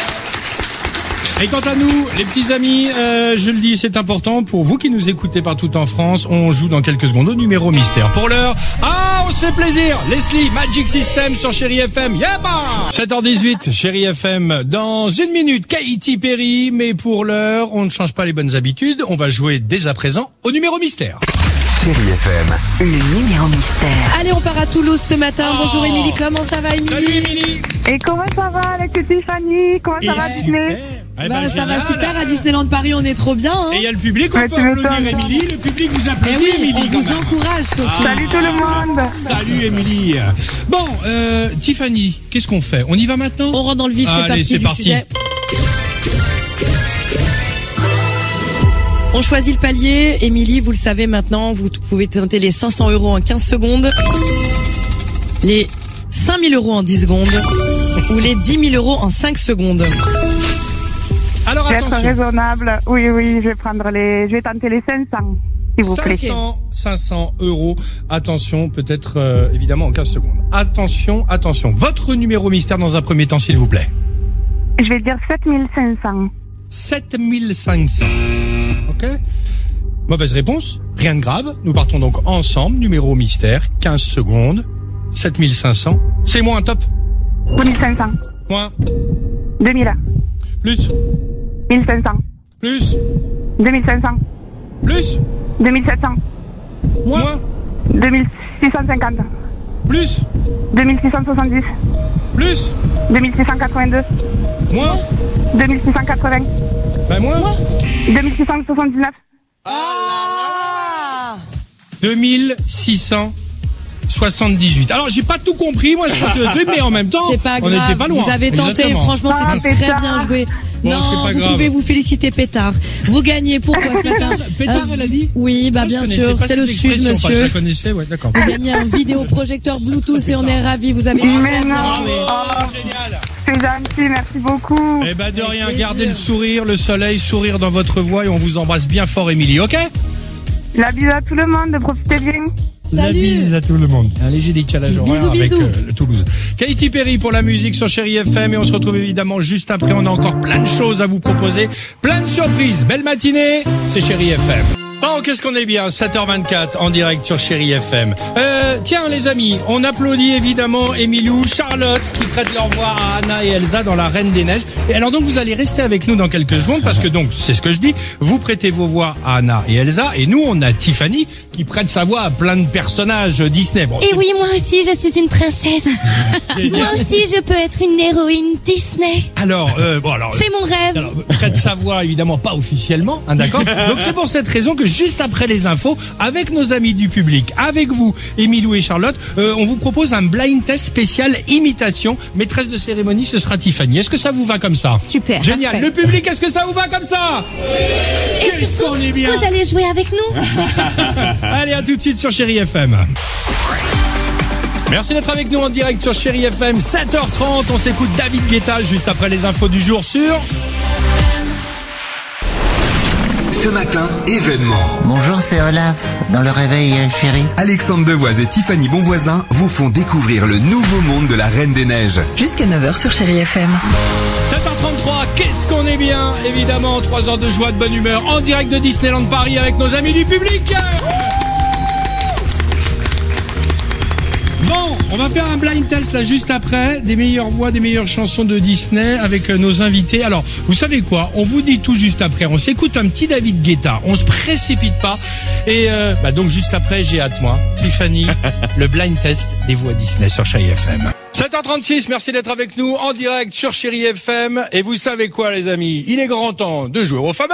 Et quant à nous, les petits amis, je le dis, c'est important pour vous qui nous écoutez partout en France. On joue dans quelques secondes au numéro mystère. Pour l'heure, on se fait plaisir. Leslie, Magic System sur Chéri FM. Yaba 7h18, Chéri FM. Dans une minute, Katy Perry. Mais pour l'heure, on ne change pas les bonnes habitudes. On va jouer dès à présent au numéro mystère. Chéri FM. Le numéro mystère. Allez, on part à Toulouse ce matin. Bonjour Émilie, comment ça va Émilie? Salut Émilie. Et comment ça va avec Tiffany? Comment ça va Disney? Eh Bah, ben, ça va génial. super à Disneyland Paris, on est trop bien. Hein. Et il y a le public, on Ouais, peut tu applaudir m'étonnes. Émilie. Le public vous Eh applaudit, oui, Émilie. on quand vous même. encourage surtout. Salut tout le monde. Salut Émilie. Bon, Tiffany, qu'est-ce qu'on fait? On y va maintenant? On rentre dans le vif, c'est Allez, parti c'est du parti. sujet. On choisit le palier. Émilie, vous le savez maintenant, vous pouvez tenter les 500 € en 15 secondes, les 5000 € en 10 secondes ou les 10 000 € en 5 secondes. Alors Je vais être attention. raisonnable. Oui, je vais tenter les 500, s'il vous plaît. 500 €. Attention, peut-être évidemment en 15 secondes. Attention. Votre numéro mystère dans un premier temps, s'il vous plaît. Je vais dire 7500. 7500. Ok. Mauvaise réponse. Rien de grave. Nous partons donc ensemble. Numéro mystère. 15 secondes. 7500. C'est moins top. 1500. Moins. 2000. Plus. 1500. Plus. 2500. Plus. 2700. Moins. 2650. Plus. 2670. Plus. 2682. Moins. 2680. Ben moins. 2679. 2678. Alors j'ai pas tout compris moi sur ce truc, mais en même temps, C'est pas on grave, était pas loin. vous avez tenté, Exactement. franchement c'était très pétard. bien joué. Bon, non, c'est pas vous grave. pouvez vous féliciter Pétard. Vous gagnez, pourquoi ce matin? Pétard, elle a dit? Oui, bah Ah, je bien connaissais sûr, pas c'est le cette sud expression, enfin, je monsieur. la connaissais, ouais, d'accord. Vous gagnez un vidéoprojecteur Bluetooth et on est ravis, vous avez Mais très bien non. joué. Génial. C'est gentil, merci beaucoup. Eh ben de rien, plaisir. gardez le sourire, le soleil, sourire dans votre voix et on vous embrasse bien fort, Émilie, ok? La bise à tout le monde, profitez bien. La Salut. bise à tout le monde. Un léger décalage horaire Bisous, avec bisous. le Toulouse. Katy Perry pour la musique sur Chéri FM et on se retrouve évidemment juste après. On a encore plein de choses à vous proposer, plein de surprises. Belle matinée, c'est Chéri FM. Bon, qu'est-ce qu'on est bien, 7h24 en direct sur Chéri FM. Tiens les amis, on applaudit évidemment Emilou, Charlotte qui prêtent leur voix à Anna et Elsa dans La Reine des Neiges. Et alors donc vous allez rester avec nous dans quelques secondes parce que donc c'est ce que je dis, vous prêtez vos voix à Anna et Elsa et nous on a Tiffany qui prête sa voix à plein de personnages Disney. Bon, et oui, moi aussi je suis une princesse. Moi aussi je peux être une héroïne Disney. Alors, c'est mon rêve. Alors, prête sa voix évidemment pas officiellement, hein, d'accord. Donc c'est pour cette raison que juste après les infos, avec nos amis du public, avec vous, Emilou et Charlotte, on vous propose un blind test spécial imitation. Maîtresse de cérémonie, ce sera Tiffany. Est-ce que ça vous va comme ça? Super. Génial. Parfait. Le public, est-ce que ça vous va comme ça? Et surtout, vous allez jouer avec nous. Allez, à tout de suite sur Chéri FM. Merci d'être avec nous en direct sur Chéri FM, 7h30. On s'écoute David Guetta juste après les infos du jour sur... Ce matin, événement. Bonjour, c'est Olaf, dans le réveil chéri. Alexandre Devoise et Tiffany Bonvoisin vous font découvrir le nouveau monde de la Reine des Neiges. Jusqu'à 9h sur Chéri FM. 7h33, qu'est-ce qu'on est bien? Évidemment, 3 heures de joie, de bonne humeur, en direct de Disneyland Paris avec nos amis du public. Bon, on va faire un blind test là juste après, des meilleures voix, des meilleures chansons de Disney avec nos invités. Alors, vous savez quoi? On vous dit tout juste après. On s'écoute un petit David Guetta. On se précipite pas. Et donc juste après, j'ai hâte moi, Tiffany, le blind test des voix Disney sur Chéri FM. 7h36, merci d'être avec nous en direct sur Chéri FM. Et vous savez quoi les amis? Il est grand temps de jouer au fameux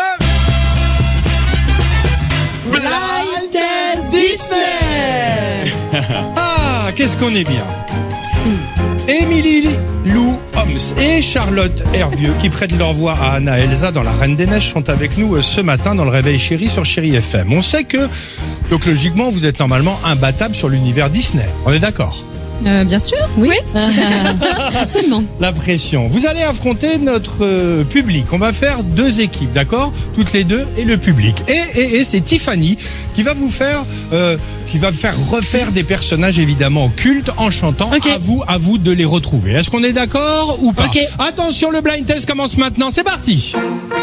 Blind Test Disney. Qu'est-ce qu'on est bien. Émilie Lou Holmes et Charlotte Hervieux qui prêtent leur voix à Anna et Elsa dans La Reine des Neiges sont avec nous ce matin dans le Réveil Chéri sur Chéri FM. On sait que, donc logiquement, vous êtes normalement imbattable sur l'univers Disney. On est d'accord? Bien sûr, oui. Absolument. La pression. Vous allez affronter notre public. On va faire 2 équipes, d'accord? Toutes les 2 et le public. Et c'est Tiffany qui va vous faire, refaire des personnages évidemment cultes en chantant. Okay. À vous de les retrouver. Est-ce qu'on est d'accord ou pas? Okay. Attention, le blind test commence maintenant. C'est parti.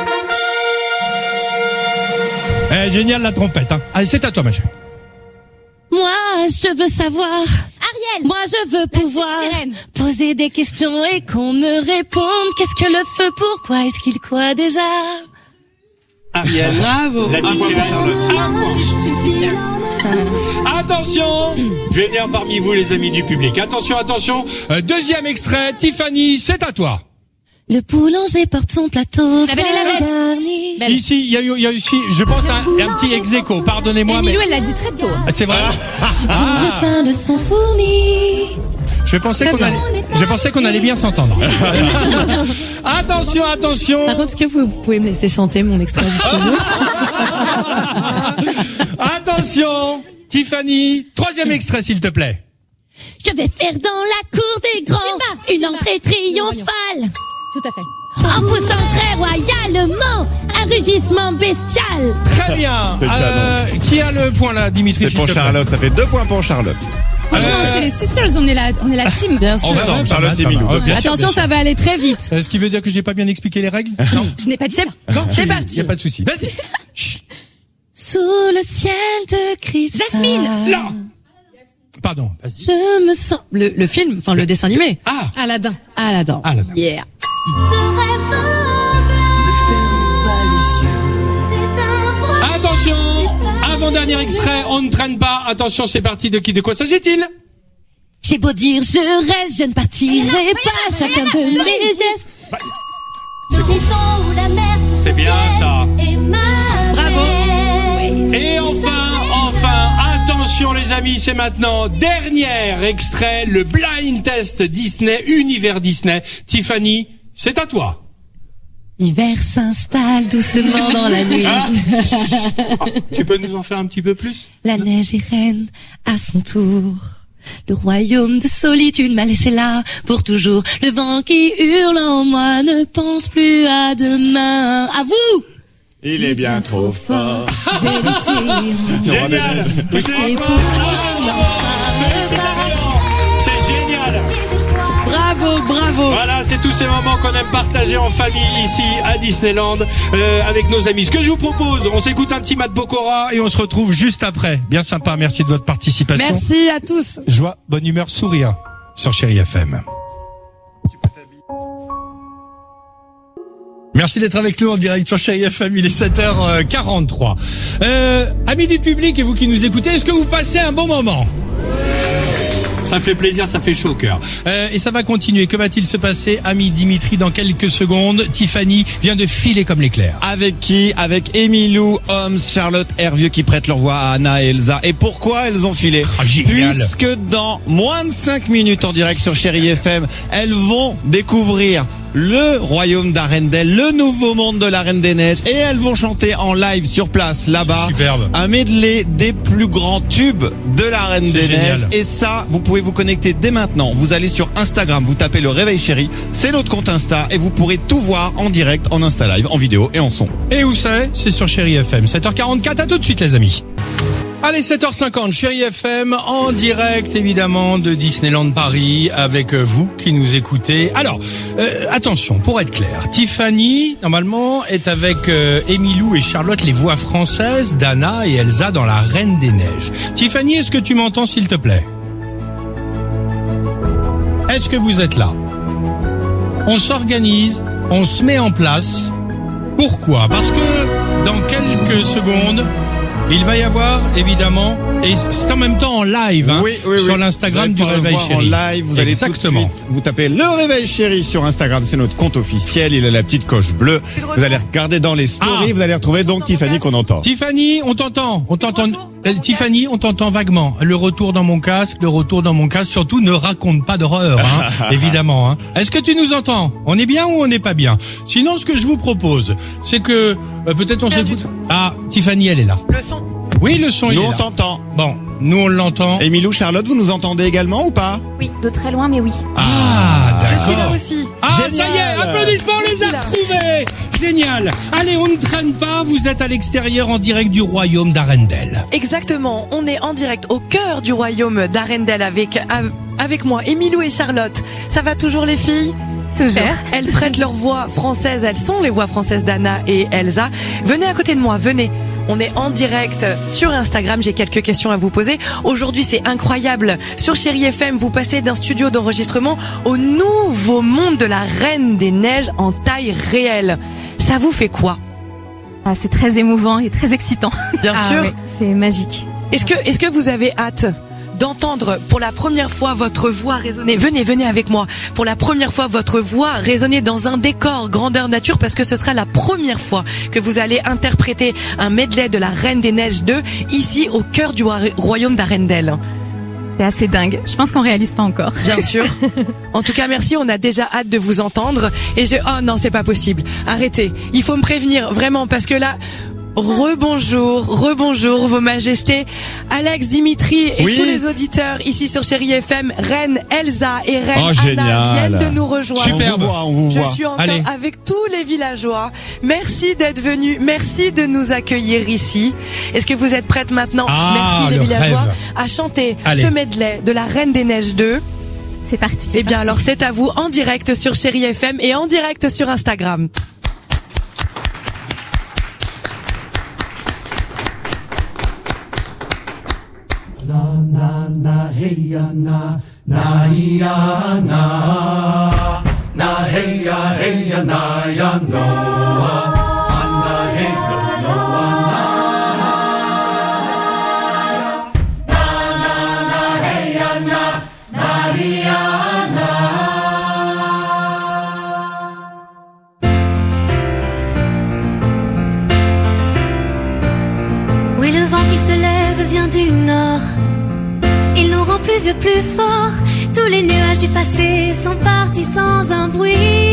Génial la trompette. Hein. Allez, c'est à toi, ma chérie. Moi, je veux savoir. Ariel. Moi, je veux pouvoir poser des questions et qu'on me réponde. Qu'est-ce que le feu? Pourquoi est-ce qu'il quoi déjà? Ariel. Bravo. La petite Charlotte. Attention. Je vais venir parmi vous, les amis du public. Attention. Deuxième extrait. Tiffany, c'est à toi. Le boulanger porte son plateau. La Belle et la Bête. Ici, il y a aussi, je pense, un petit ex-écho. Pardonnez-moi. Emilou, elle l'a dit très tôt. C'est vrai. Le pain de son fourni. Je pensais qu'on allait bien s'entendre. Attention. Par contre, est-ce que vous pouvez me laisser chanter mon extrait jusqu'au bout? Attention, Tiffany, 3e extrait, s'il te plaît. Je vais faire dans la cour des grands une entrée triomphale. Tout à fait. En poussant très royalement un rugissement bestial. Très bien. Qui a le point là, Dimitri? C'est pour Charlotte, ça fait 2 points pour Charlotte. C'est les sisters, on est la team. Bien sûr. Ensemble, Charlotte et Emilou. Attention, ça va aller très vite. Ce qui veut dire que j'ai pas bien expliqué les règles? Non. Je n'ai pas dit ça. Non, c'est parti. Y a pas de souci. Vas-y. Sous le ciel de cristal. Jasmine. Non. Pardon. Vas-y. Je me sens le film, enfin le dessin animé. Aladdin. Yeah. Attention, avant-dernier extrait, on ne traîne pas. Attention, c'est parti. De quoi s'agit-il? J'ai beau dire je reste, je ne partirai pas. Chacun de mes gestes. C'est bon. C'est bien ça. Bravo. Et enfin, attention les amis, c'est maintenant. Dernier extrait, le blind test Disney, univers Disney. Tiffany, c'est à toi. L'hiver s'installe doucement dans la nuit. Tu peux nous en faire un petit peu plus? La neige est reine à son tour. Le royaume de solitude m'a laissé là pour toujours. Le vent qui hurle en moi ne pense plus à demain. À vous! Il est bien trop fort. J'ai l'été. Génial! C'est génial! Bravo. nouveau. Voilà, c'est tous ces moments qu'on aime partager en famille ici à Disneyland avec nos amis. Ce que je vous propose, on s'écoute un petit Matt Pokora et on se retrouve juste après. Bien sympa, merci de votre participation. Merci à tous. Joie, bonne humeur, sourire sur Chérie FM. Merci d'être avec nous en direct sur Chérie FM, il est 7h43. Amis du public et vous qui nous écoutez, est-ce que vous passez un bon moment ? Ça fait plaisir, ça fait chaud au cœur. Et ça va continuer. Que va-t-il se passer, ami Dimitri, dans quelques secondes? Tiffany vient de filer comme l'éclair. Avec qui? Avec Emilou, Holmes, Charlotte, Hervieux qui prêtent leur voix à Anna et Elsa. Et pourquoi elles ont filé? Génial. Puisque dans moins de 5 minutes en direct sur Chérie FM, elles vont découvrir le royaume d'Arendelle, le nouveau monde de la Reine des Neiges, et elles vont chanter en live sur place là-bas. Superbe. Un medley des plus grands tubes de la Reine des Neiges. Et ça, vous pouvez vous connecter dès maintenant. Vous allez sur Instagram, vous tapez le Réveil Chéri, c'est notre compte Insta, et vous pourrez tout voir en direct, en Insta Live, en vidéo et en son. Et où c'est sur Chérie FM. 7h44, à tout de suite les amis. Allez, 7h50, Chérie FM, en direct évidemment de Disneyland Paris, avec vous qui nous écoutez. Alors, attention, pour être clair, Tiffany, normalement, est avec Emilou et Charlotte, les voix françaises d'Anna et Elsa dans La Reine des Neiges. Tiffany, est-ce que tu m'entends s'il te plaît? Est-ce que vous êtes là? On s'organise, on se met en place. Pourquoi? Parce que dans quelques secondes, il va y avoir, évidemment, et c'est en même temps en live, hein, sur l'Instagram du Réveil Chéri. En live, vous allez tout de suite, vous tapez le Réveil Chéri sur Instagram, c'est notre compte officiel, il a la petite coche bleue. Vous allez regarder dans les stories, vous allez retrouver donc Tiffany qu'on entend. Tiffany, on t'entend. Tiffany, on t'entend vaguement. Le retour dans mon casque, surtout ne raconte pas d'horreur, hein, évidemment. Hein. Est-ce que tu nous entends? On est bien ou on n'est pas bien? Sinon, ce que je vous propose, c'est que peut-être on s'écoute. Ah, Tiffany, elle est là. Le son. Oui, le son, il est là. Nous, on t'entend. Bon, nous, on l'entend. Emilou, Charlotte, vous nous entendez également ou pas? Oui, de très loin, mais oui. Ah, d'accord. Je suis là aussi. Ah, génial. ça y est, applaudissements, on les a retrouvés. Génial. Allez, on ne traîne pas, vous êtes à l'extérieur en direct du royaume d'Arendelle. Exactement, on est en direct au cœur du royaume d'Arendelle avec moi, Emilou et Charlotte. Ça va toujours les filles? Toujours. Elles prêtent leur voix française, elles sont les voix françaises d'Anna et Elsa. Venez à côté de moi, venez. On est en direct sur Instagram, j'ai quelques questions à vous poser. Aujourd'hui, c'est incroyable. Sur Chérie FM, vous passez d'un studio d'enregistrement au nouveau monde de la Reine des Neiges en taille réelle. Ça vous fait quoi? Ah, c'est très émouvant et très excitant. Bien sûr. Oui, c'est magique. Est-ce que vous avez hâte d'entendre pour la première fois votre voix résonner? Venez avec moi. Pour la première fois, votre voix résonner dans un décor grandeur nature, parce que ce sera la première fois que vous allez interpréter un medley de la Reine des Neiges 2 ici au cœur du royaume d'Arendelle. C'est assez dingue. Je pense qu'on réalise pas encore. Bien sûr. En tout cas, merci. On a déjà hâte de vous entendre. Et oh non, c'est pas possible. Arrêtez. Il faut me prévenir vraiment, parce que là, rebonjour, vos majestés, Alex, Dimitri et tous les auditeurs ici sur Chérie FM, Reine Elsa et Reine Anna viennent de nous rejoindre. Superbe. On vous voit. Je suis encore avec tous les villageois. Merci d'être venus, merci de nous accueillir ici. Est-ce que vous êtes prêtes maintenant? Merci les villageois à chanter ce medley de la Reine des Neiges 2. C'est parti. Eh bien alors c'est à vous, en direct sur Chérie FM et en direct sur Instagram. Na na hey ya na ya na hey ya na ya no na hey ya no na hey ya na ya na. Oui, le vent qui se lève vient du nord. Il nous rend plus vieux, plus forts. Tous les nuages du passé sont partis sans un bruit.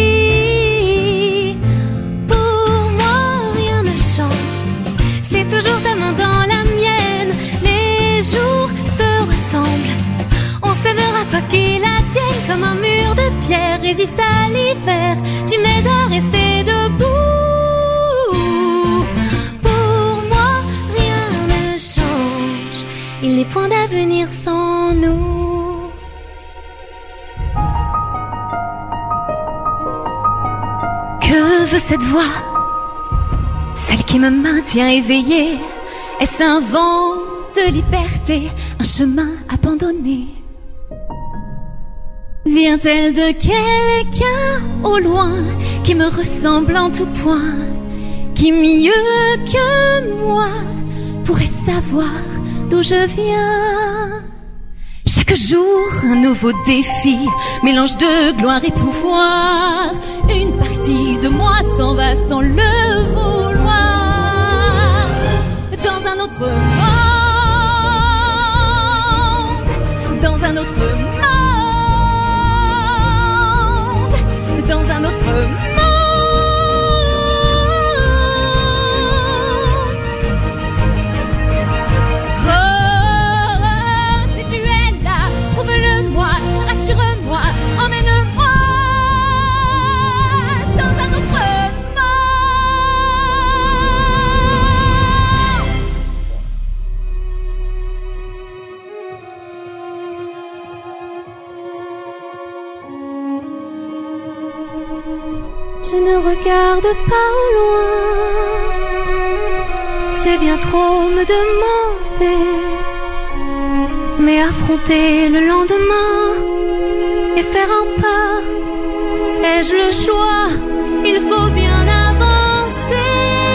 Pour moi, rien ne change. C'est toujours ta main dans la mienne. Les jours se ressemblent. On s'aimera quoi qu'il advienne. Comme un mur de pierre résiste à l'hiver. Tu m'aides à rester debout. Il n'est point d'avenir sans nous. veux cette voix, celle qui me maintient éveillée. Est-ce un vent de liberté, un chemin abandonné? Vient-elle de quelqu'un au loin qui me ressemble en tout point, qui mieux que moi pourrait savoir d'où je viens? Chaque jour un nouveau défi, mélange de gloire et pouvoir. Une partie de moi s'en va sans le vouloir. Dans un autre monde, dans un autre monde, dans un autre monde. Rassure-moi, emmène-moi dans un autre monde. Je ne regarde pas au loin, c'est bien trop me demander. Mais affronter le lendemain et faire un pas, ai-je le choix? Il faut bien avancer.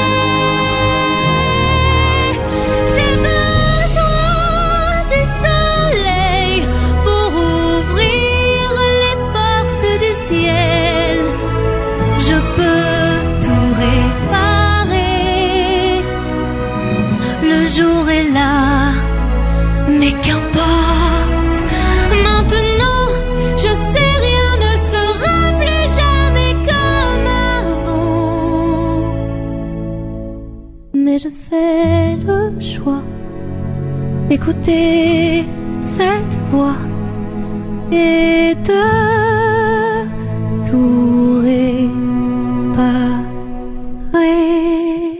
J'ai besoin du soleil pour ouvrir les portes du ciel. Je peux tout réparer. Le jour est là, mais qu'importe, maintenant je sais rien ne sera plus jamais comme avant. Mais je fais le choix d'écouter cette voix et de tout réparer.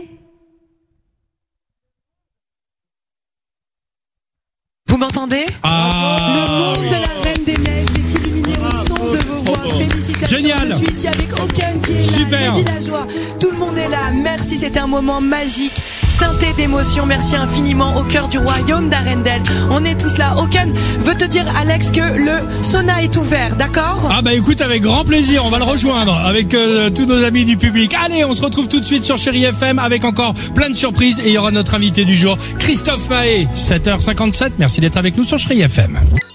Vous m'entendez? Le monde de la Reine des Neiges s'est illuminé au son de vos voix. Félicitations. Génial. Je suis ici avec Aucun qui est Super. là, les villageois. Tout le monde est là. Merci, c'était un moment magique, teinté d'émotion. Merci infiniment au cœur du royaume d'Arendelle. On est tous là. Aucun veut te dire, Alex, que le sauna est ouvert, d'accord? Ah bah écoute, avec grand plaisir, on va le rejoindre avec tous nos amis du public. Allez, on se retrouve tout de suite sur Chérie FM avec encore plein de surprises et il y aura notre invité du jour, Christophe Maé, 7h57. Merci d'être avec nous sur Chérie FM.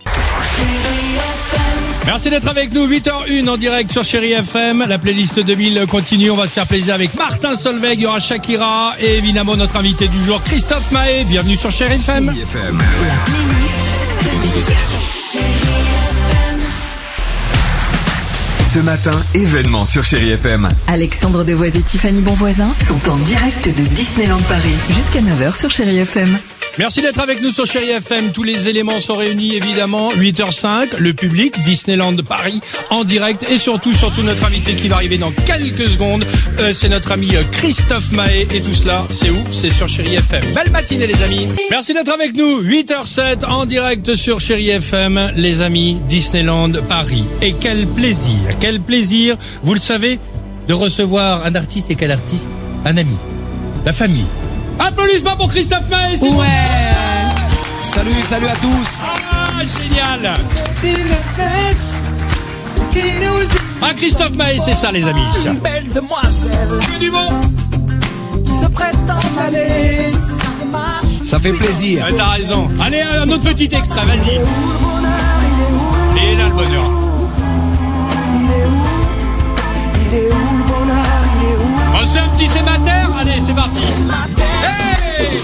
Merci d'être avec nous, 8h01 en direct sur Chérie FM. La playlist 2000 continue, on va se faire plaisir avec Martin Solveig, il y aura Shakira et évidemment notre invité du jour, Christophe Maé. Bienvenue sur Chérie FM. Chérie FM. La playlist 2000. Ce matin, événement sur Chérie FM. Alexandre Devoise et Tiffany Bonvoisin sont en direct de Disneyland Paris jusqu'à 9h sur Chérie FM. Merci d'être avec nous sur Chérie FM. Tous les éléments sont réunis évidemment. 8h05, le public, Disneyland Paris en direct et surtout notre invité qui va arriver dans quelques secondes. C'est notre ami Christophe Maé et tout cela, c'est où? C'est sur Chérie FM. Belle matinée les amis. Merci d'être avec nous. 8h07 en direct sur Chérie FM, les amis, Disneyland Paris. Et quel plaisir, vous le savez, de recevoir un artiste et quel artiste? Un ami, la famille. Applaudissements pour Christophe Maé. Ouais. Salut à tous. Ah, génial. Ah, Christophe Maé, c'est ça les amis. Une belle demoiselle Que du bon. qui se prête à aller. Ça fait plaisir. T'as raison. Allez, un autre petit extrait, vas-y. Et là le bonheur. On se fait un petit sémateur. Allez, c'est parti. Hey.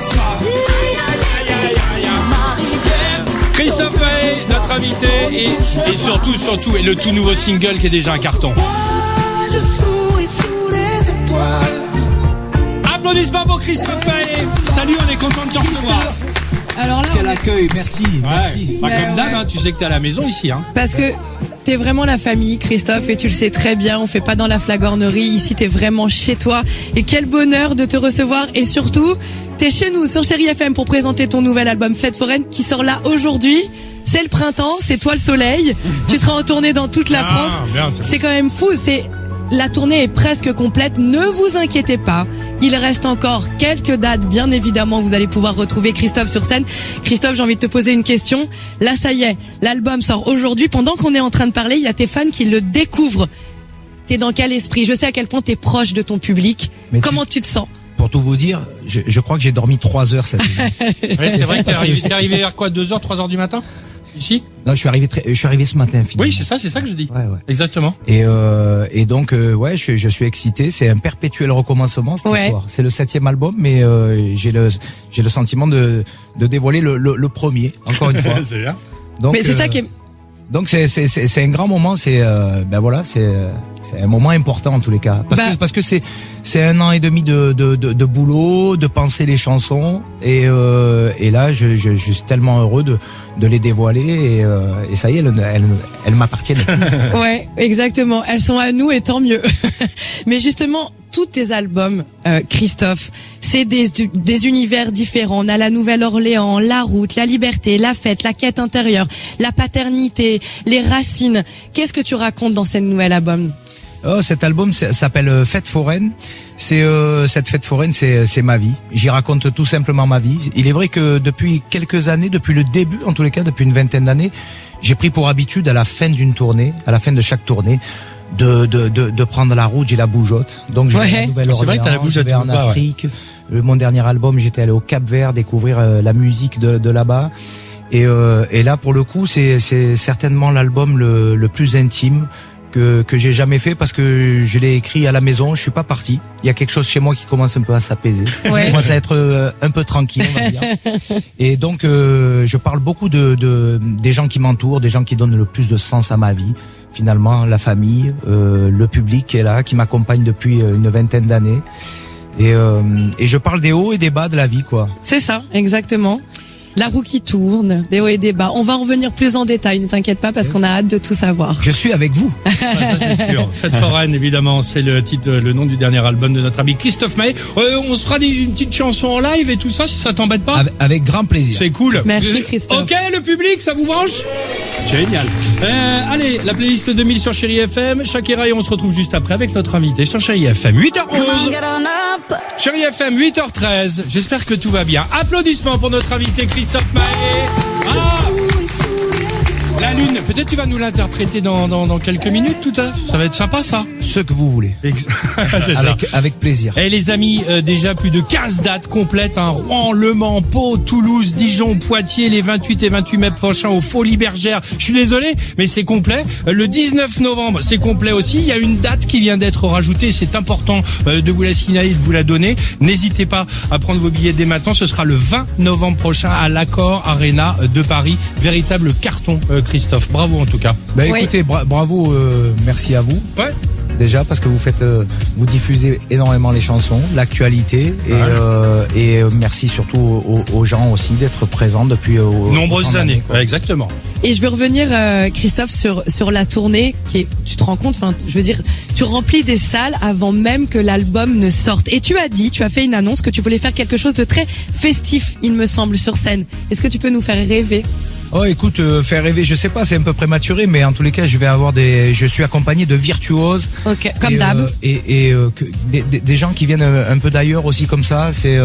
Christophe Maé, notre invité, et surtout, et le tout nouveau single qui est déjà un carton. Je souris sous les étoiles. Applaudissements pour Christophe Maé. Salut, on est content de te recevoir. Alors là, Quel accueil, merci. Pas comme d'hab, hein, tu sais que t'es à la maison ici. Hein. parce que t'es vraiment la famille, Christophe, et tu le sais très bien, on fait pas dans la flagornerie, ici t'es vraiment chez toi, et quel bonheur de te recevoir, et surtout, t'es chez nous sur Chérie FM pour présenter ton nouvel album Fête Foraine qui sort là aujourd'hui. C'est le printemps, c'est toi le soleil, tu seras en tournée dans toute la France, bien, c'est quand même fou, c'est la tournée est presque complète. Ne vous inquiétez pas. Il reste encore quelques dates. Bien évidemment, vous allez pouvoir retrouver Christophe sur scène. Christophe, j'ai envie de te poser une question. Là, ça y est, l'album sort aujourd'hui. Pendant qu'on est en train de parler, il y a tes fans qui le découvrent. T'es dans quel esprit? Je sais à quel point t'es proche de ton public. Mais comment tu te sens? Pour tout vous dire, je crois que j'ai dormi 3 heures cette nuit. Ouais, c'est vrai que t'es arrivé vers quoi, 2h, 3h du matin? Ici? Non, je suis arrivé ce matin, finalement. Oui, c'est ça que je dis. Ouais. Exactement. Et donc, je suis excité. C'est un perpétuel recommencement, cette histoire. C'est le 7e album, mais, j'ai le sentiment de dévoiler le premier, encore une fois. C'est bien. Donc, mais c'est ça qui est... Donc c'est un grand moment, c'est un moment important en tous les cas parce que c'est 1 an et demi de boulot, de penser les chansons et là je suis tellement heureux de les dévoiler et ça y est, elles m'appartiennent. Ouais, exactement, elles sont à nous et tant mieux. Mais justement, tous tes albums, Christophe, c'est des univers différents. On a la Nouvelle-Orléans, la route, la liberté, la fête, la quête intérieure, la paternité, les racines. Qu'est-ce que tu racontes dans ce nouvel album? Oh, cet album s'appelle Fête foraine. Cette fête foraine, c'est ma vie. J'y raconte tout simplement ma vie. Il est vrai que depuis quelques années, depuis le début, en tous les cas, depuis une vingtaine d'années, j'ai pris pour habitude à la fin d'une tournée, à la fin de chaque tournée, de prendre la route, j'ai la bougeotte. Donc je vais à Nouvelle-Orléans, c'est vrai que t'as la bougeotte, je vais en Afrique. Ouais. Mon dernier album, j'étais allé au Cap-Vert découvrir la musique de là-bas. Et là, pour le coup, c'est certainement l'album le plus intime que j'ai jamais fait parce que je l'ai écrit à la maison, je suis pas parti. Il y a quelque chose chez moi qui commence un peu à s'apaiser. Ouais. Je commence à être un peu tranquille, on va dire. Et donc je parle beaucoup des gens qui m'entourent, des gens qui donnent le plus de sens à ma vie. Finalement, la famille, le public qui est là, qui m'accompagne depuis une vingtaine d'années. Et je parle des hauts et des bas de la vie, quoi. C'est ça, exactement. La roue qui tourne, des hauts et des bas. On va en revenir plus en détail, ne t'inquiète pas, parce qu'on a hâte de tout savoir. Je suis avec vous. Ouais, ça c'est sûr. Fête foraine, évidemment, c'est le titre, le nom du dernier album de notre ami Christophe Maé. On se fera une petite chanson en live et tout ça, si ça t'embête pas. Avec grand plaisir. C'est cool. Merci Christophe. Ok, le public, ça vous branche? Génial. Allez, la playlist 2000 sur Chérie FM. Shakira et on se retrouve juste après avec notre invité sur Chérie FM. 8h11. Chérie FM, 8h13. J'espère que tout va bien. Applaudissements pour notre invité Christophe Maé. La lune, peut-être tu vas nous l'interpréter dans quelques minutes tout à l'heure. Ça va être sympa ça. Ce que vous voulez. C'est ça. Avec plaisir. Et les amis, déjà plus de 15 dates complètes, hein. Rouen, Le Mans, Pau, Toulouse, Dijon, Poitiers, les 28 et 28 mai prochains aux Folies Bergères. Je suis désolé, mais c'est complet. Le 19 novembre, c'est complet aussi. Il y a une date qui vient d'être rajoutée. C'est important de vous la signaler, de vous la donner. N'hésitez pas à prendre vos billets dès maintenant. Ce sera le 20 novembre prochain à l'Accor Arena de Paris. Véritable carton, Christophe. Bravo en tout cas. Écoutez, bravo, merci à vous. Ouais. Déjà parce que vous diffusez énormément les chansons, l'actualité et merci surtout aux gens aussi d'être présents depuis nombreuses années. Ouais, exactement. Et je veux revenir Christophe sur la tournée tu te rends compte, enfin je veux dire, tu remplis des salles avant même que l'album ne sorte. Et tu as fait une annonce que tu voulais faire quelque chose de très festif, il me semble, sur scène. Est-ce que tu peux nous faire rêver? Oh, écoute, faire rêver, je sais pas, c'est un peu prématuré, mais en tous les cas, je suis accompagné de virtuoses. Ok, comme d'hab. Des gens qui viennent un peu d'ailleurs aussi comme ça. C'est,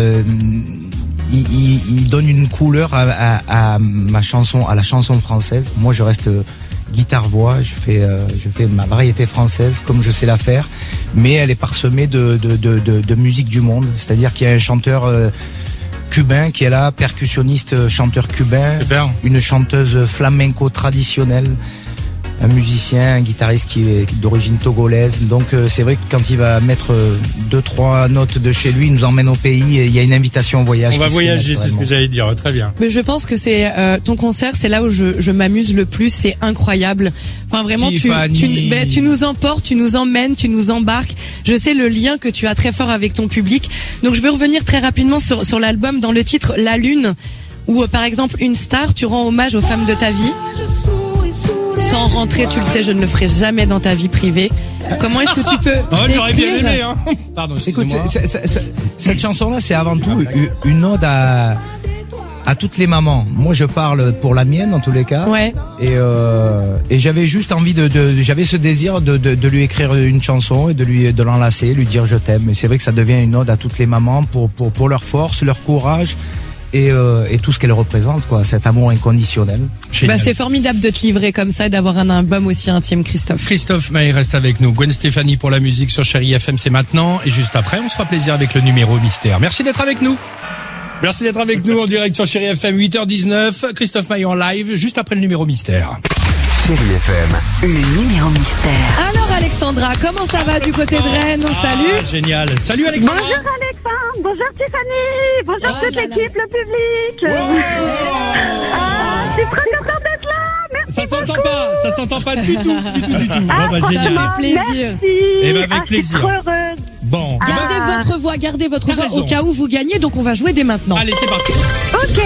ils donnent une couleur à ma chanson, à la chanson française. Moi, je reste guitare-voix. Je fais ma variété française comme je sais la faire, mais elle est parsemée de musique du monde. C'est-à-dire qu'il y a un chanteur cubain qui est là, percussionniste, chanteur cubain. Super. Une chanteuse flamenco traditionnelle, un musicien, un guitariste qui est d'origine togolaise. Donc c'est vrai que quand il va mettre 2-3 notes de chez lui, il nous emmène au pays et il y a une invitation au voyage. On va voyager, c'est ce que j'allais dire, très bien. Mais je pense que c'est ton concert, c'est là où je m'amuse le plus, c'est incroyable. Enfin vraiment, tu nous emportes, tu nous emmènes, tu nous embarques. Je sais le lien que tu as très fort avec ton public. Donc je veux revenir très rapidement sur l'album, dans le titre La Lune, où par exemple une star, tu rends hommage aux femmes de ta vie. Sans rentrer, tu le sais, je ne le ferai jamais dans ta vie privée. Comment est-ce que tu peux j'aurais bien aimé, hein. Pardon, écoute, cette chanson-là, c'est avant tout une ode à à toutes les mamans. Moi, je parle pour la mienne en tous les cas. Ouais. Et j'avais juste envie j'avais ce désir de lui écrire une chanson et de l'enlacer, lui dire je t'aime. Et c'est vrai que ça devient une ode à toutes les mamans pour leur force, leur courage. Et tout ce qu'elle représente, quoi, cet amour inconditionnel. Bah, c'est formidable de te livrer comme ça et d'avoir un album aussi intime, Christophe. Christophe Maé reste avec nous. Gwen Stefani pour la musique sur Chérie FM, c'est maintenant. Et juste après, on se fera plaisir avec le numéro mystère. Merci d'être avec nous. Merci d'être avec nous en direct sur Chérie FM, 8h19. Christophe Maé en live, juste après le numéro mystère. Chérie FM, le numéro mystère. Alors Alexandra, comment ça va du côté de Rennes? Salut. Génial. Salut Alexandra. Bonjour Alexandre, bonjour Tiffany, bonjour toute l'équipe, le public. Je suis très contente d'être là. Merci Ça s'entend pas du tout. Génial. Ça fait plaisir. Merci. Et ben avec plaisir. Trop heureuse. Bon. Gardez votre voix raison. au cas où vous gagnez, donc on va jouer dès maintenant. Allez, c'est parti. Ok.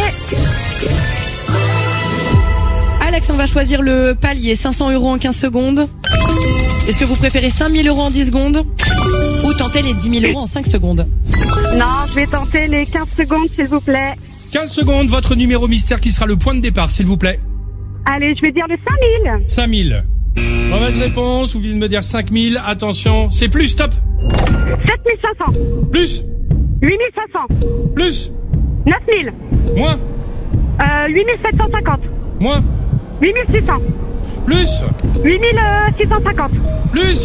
Alex, on va choisir le palier 500 € en 15 secondes. Est-ce que vous préférez 5 000 € en 10 secondes ou tenter les 10 000 € en 5 secondes? Non, je vais tenter les 15 secondes, s'il vous plaît. 15 secondes, votre numéro mystère qui sera le point de départ, s'il vous plaît. Allez, je vais dire le 5000. 5000. Mauvaise réponse, vous venez de me dire 5000. Attention, c'est plus, stop. 7500. Plus. 8500. Plus. 9000. Moins. 8750. Moins. 8600. Plus. 8650. Plus.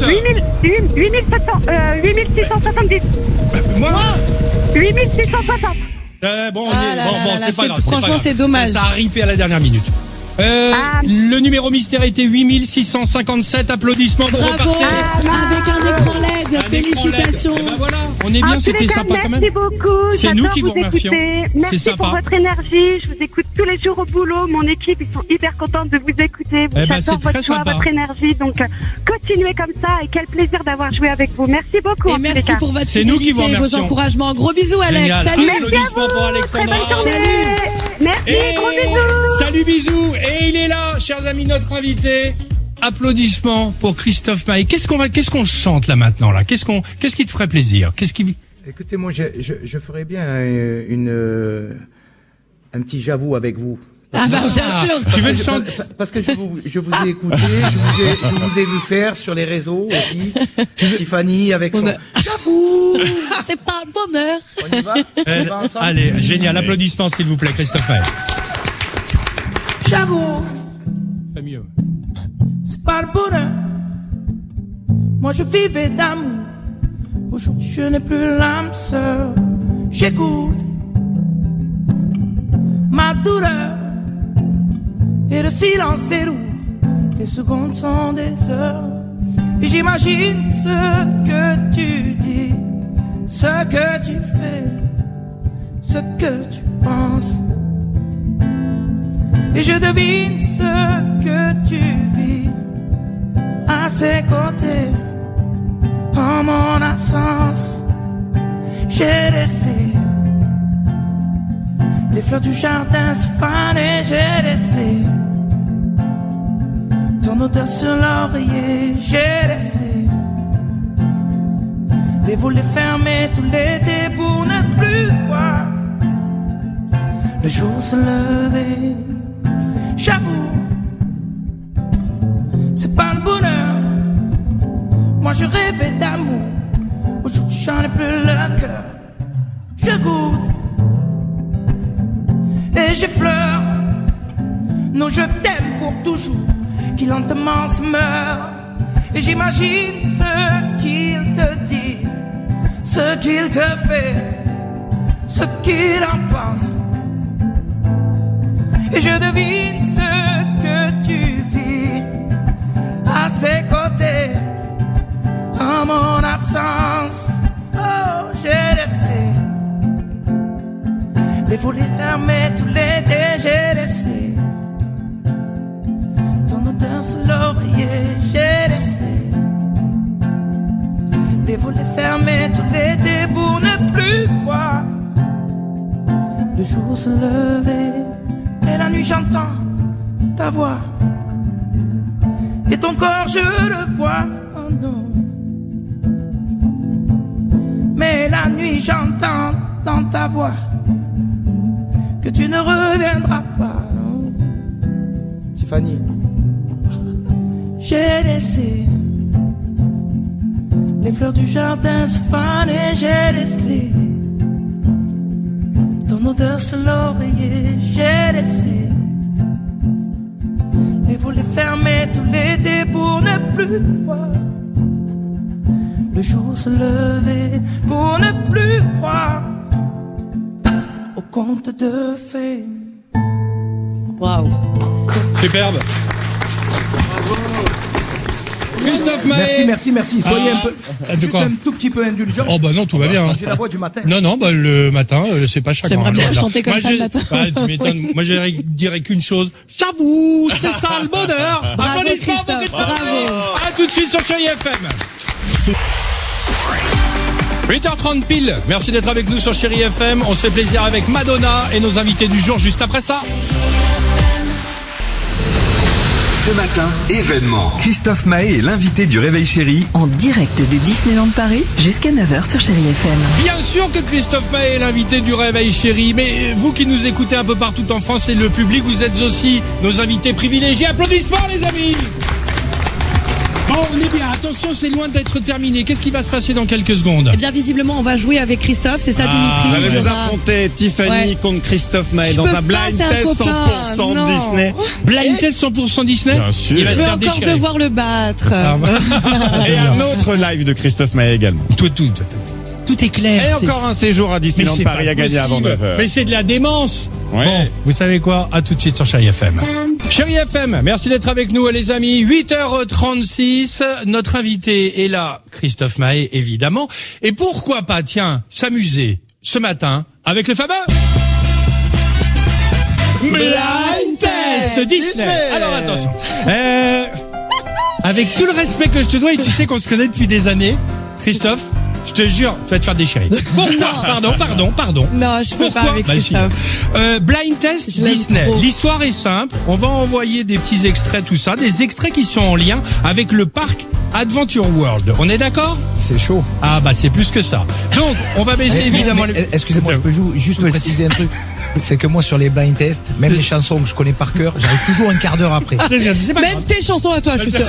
8670. Moins. 8660. Bon, là, c'est pas grave. franchement, c'est dommage. Ça a ripé à la dernière minute. Le numéro mystère était 8657. Applaudissements pour repartir. Avec un écran LED. Félicitations. Ben voilà, on est bien, c'était sympa quand même. Merci beaucoup. C'est nous qui vous remercions. Merci pour votre énergie. Je vous écoute tous les jours au boulot. Mon équipe, ils sont hyper contents de vous écouter. J'adore votre joie, votre énergie. Donc, continuez comme ça et quel plaisir d'avoir joué avec vous. Merci beaucoup. Et merci pour votre fidélité et vos encouragements. Gros bisous, Alex. Génial. Salut. Applaudissements pour Alexandra. Salut. Merci, gros bisous. Salut, bisous. Et il est là, chers amis, notre invité. Applaudissements pour Christophe Maé. Qu'est-ce qu'on chante là maintenant là? Qu'est-ce qui te ferait plaisir? Écoutez, moi, je ferais bien un petit j'avoue avec vous. Ah bah bien sûr. Tu veux le chanter? Parce que je vous ai écouté, je vous ai vu faire sur les réseaux aussi. Tiffany avec son J'avoue, c'est pas le bonheur. On y va? On y va ensemble? Allez, génial. Applaudissements s'il vous plaît, Christophe Maé. J'avoue, Fais mieux. c'est pas le bonheur. Moi je vivais d'amour. Aujourd'hui je n'ai plus l'âme sœur. J'écoute ma douleur. Et le silence est lourd. Les secondes sont des heures. Et j'imagine ce que tu dis, ce que tu fais, ce que tu penses. Et je devine ce que tu vis à ses côtés. En mon absence, j'ai laissé les fleurs du jardin se faner. J'ai laissé ton odeur sur l'oreiller. J'ai laissé les volets fermés tout l'été pour ne plus voir le jour se lever. J'avoue, c'est pas le bonheur. Moi je rêvais d'amour. Aujourd'hui j'en ai plus le cœur. Je goûte et j'effleure nos je t'aime pour toujours qui lentement se meurt. Et j'imagine ce qu'il te dit, ce qu'il te fait, ce qu'il en pense. Et je devine ce que tu vis à ses côtés. En mon absence, oh, j'ai laissé les volets fermés tout l'été. J'ai laissé ton odeur sur l'oreiller. J'ai laissé les volets fermés tout l'été pour ne plus voir le jour se lever. Et la nuit j'entends ta voix et ton corps je le vois. Oh non. Mais la nuit j'entends dans ta voix que tu ne reviendras pas, non. Tiffany. J'ai laissé les fleurs du jardin se faner, j'ai laissé ton odeur sur l'oreiller, j'ai laissé les volets fermés tout l'été pour ne plus voir le jour se lever, pour ne plus croire au conte de fées. Waouh. Superbe. Christophe Maé. Merci. Soyez un peu, juste un tout petit peu indulgent. Oh bah non, tout va bien. J'ai la voix du matin. Non, bah le matin, c'est pas chacun. J'aimerais bien chanter comme ça le matin. Tu m'étonnes. Moi, je dirais qu'une chose. J'avoue, c'est ça le bonheur. Bravo Applaudissements pour Christophe, bravo. À tout de suite sur Chérie FM. 8h30 pile. Merci d'être avec nous sur Chérie FM. On se fait plaisir avec Madonna et nos invités du jour juste après ça. Ce matin, événement. Christophe Maé est l'invité du Réveil Chérie. En direct de Disneyland Paris jusqu'à 9h sur Chérie FM. Bien sûr que Christophe Maé est l'invité du Réveil Chérie, mais vous qui nous écoutez un peu partout en France et le public, vous êtes aussi nos invités privilégiés. Applaudissements les amis. Bon, on est bien. Attention, c'est loin d'être terminé. Qu'est-ce qui va se passer dans quelques secondes? Eh bien, visiblement, on va jouer avec Christophe. C'est ça, Dimitri. Vous allez vous affronter Tiffany contre Christophe Maé dans un blind test 100% Disney. Blind test 100% Disney? Bien sûr. Il va Je se vais faire encore déchirer. devoir le battre. Et un autre live de Christophe Maé également. Tout est clair. Et encore un séjour à Disneyland Paris à gagner avant 9h. Mais c'est de la démence. Ouais. Bon, vous savez quoi? À tout de suite sur Chérie FM. Chérie FM, merci d'être avec nous les amis. 8h36, notre invité est là, Christophe Maé évidemment. Et pourquoi pas, tiens, s'amuser ce matin avec le fameux Blind Test Disney. Alors attention. Avec tout le respect que je te dois, et tu sais qu'on se connaît depuis des années, Christophe, je te jure, tu vas te faire déchirer. Pourquoi? Pardon. Non, je peux pas avec Christophe. Blind Test Disney. L'histoire est simple. On va envoyer des petits extraits, tout ça. Des extraits qui sont en lien avec le parc Adventure World. On est d'accord? C'est chaud. Ah bah c'est plus que ça. Donc, on va baisser évidemment les... Excusez-moi, je peux juste préciser un truc. C'est que moi, sur les blind tests, même les chansons que je connais par cœur, j'arrive toujours un quart d'heure après. Même tes chansons à toi, je suis sûr.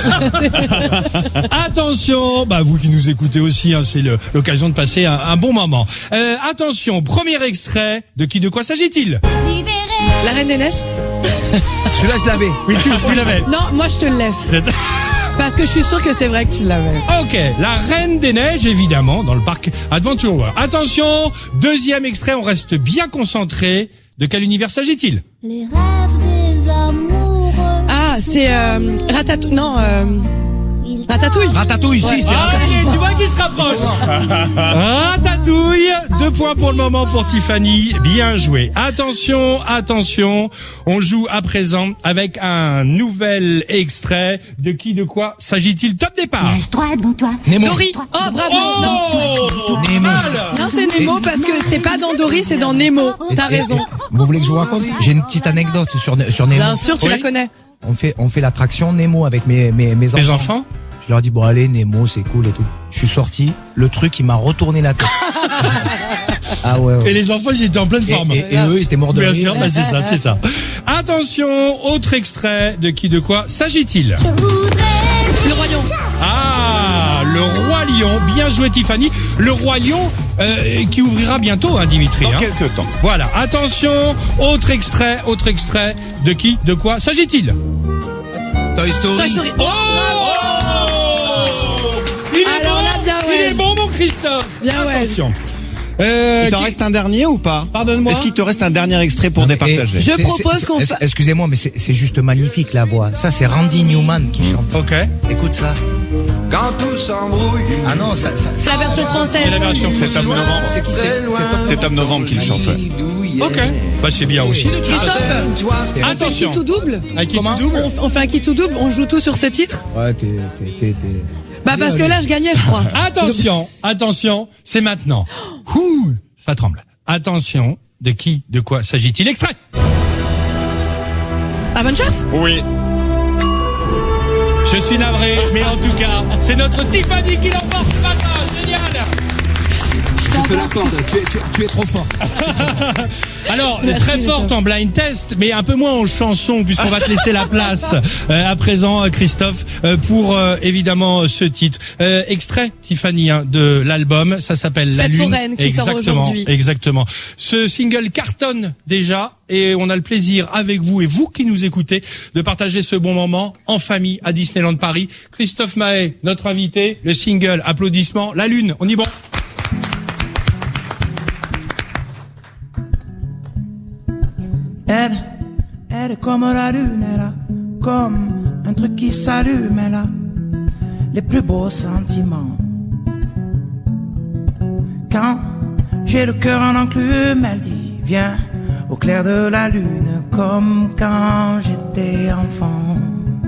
Attention, bah vous qui nous écoutez aussi, hein, c'est l'occasion de passer un bon moment. Attention, premier extrait. De qui, de quoi s'agit-il? La Reine des Neiges? Celui-là, je l'avais. Oui, tu l'avais. Non, moi je te le laisse. Parce que je suis sûr que c'est vrai que tu l'avais. Ok, la Reine des Neiges, évidemment, dans le parc Adventure World. Attention, deuxième extrait, on reste bien concentré. De quel univers s'agit-il? Les rêves des amoureux. Ah, c'est Ratatouille. Non, Ratatouille. Ratatouille, si, c'est Ratatouille. Tu vois qui se rapproche. Ratatouille. 2 points pour le moment pour Tiffany. Bien joué. Attention. On joue à présent avec un nouvel extrait. De qui, de quoi s'agit-il? Top départ. Lâche-toi devant toi. Nemo. Dory. Oh, bravo. Nemo. Non, c'est Nemo parce que c'est pas dans Dory, c'est dans Nemo. T'as raison. Vous voulez que je vous raconte? J'ai une petite anecdote sur Nemo. Bien sûr, tu la connais. On fait l'attraction Nemo avec mes enfants. Les enfants? Je leur dis, bon allez, Nemo, c'est cool et tout. Je suis sorti, le truc, il m'a retourné la tête. Ah ouais. Et les enfants, ils étaient en pleine forme. Et eux, ils étaient morts de rire. Bien sûr, bah c'est ça. Attention, autre extrait. De qui, de quoi s'agit-il? Le Roi Lion. Ah, le Roi Lion. Bien joué, Tiffany. Le Roi Lion qui ouvrira bientôt, hein, Dimitri. Dans quelques temps. Voilà. Attention, autre extrait. De qui, de quoi s'agit-il? Toy Story. Toy Story. Oh, Alors là, bien ouais. Il est bon, mon Christophe. Bien ouais. Attention. Il t'en reste un dernier ou pas? Pardonne-moi. Est-ce qu'il te reste un dernier extrait pour départager? Je propose qu'on fasse... Excusez-moi, mais c'est juste magnifique la voix. Ça, c'est Randy Newman qui chante. Ok. Écoute ça. Quand tout s'embrouille. Ah non, ça. C'est la version française. C'est la version C'est Tom Novembre. C'est qui C'est Tom Novembre qui le chante. Ok. Bah c'est bien aussi. Christophe, on fait un Attention. qui tout double. Un qui tout double. On fait un qui tout double, on joue tout sur ce titre. Ouais, Bah parce que là, je gagnais, je crois. Attention, c'est maintenant. Ouh, ça tremble. Attention, de qui, de quoi s'agit-il? Extrait. Ah, bonne chance. Oui. Je suis navré, mais en tout cas, c'est notre Tiffany qui l'emporte ce matin. Génial. Je Je te l'accorde, tu es trop forte. Alors, très forte en blind test, mais un peu moins en chanson, puisqu'on va te laisser la place à présent, Christophe, pour évidemment ce titre. Extrait, Tiffany, de l'album, ça s'appelle La Lune. Fête foraine qui sort aujourd'hui. Exactement. Ce single cartonne déjà, et on a le plaisir avec vous et vous qui nous écoutez de partager ce bon moment en famille à Disneyland Paris. Christophe Maé, notre invité, le single, applaudissements, La Lune, on y va. Elle est comme la lune, elle a comme un truc qui s'allume, elle a les plus beaux sentiments. Quand j'ai le cœur en enclume, elle dit viens au clair de la lune, comme quand j'étais enfant.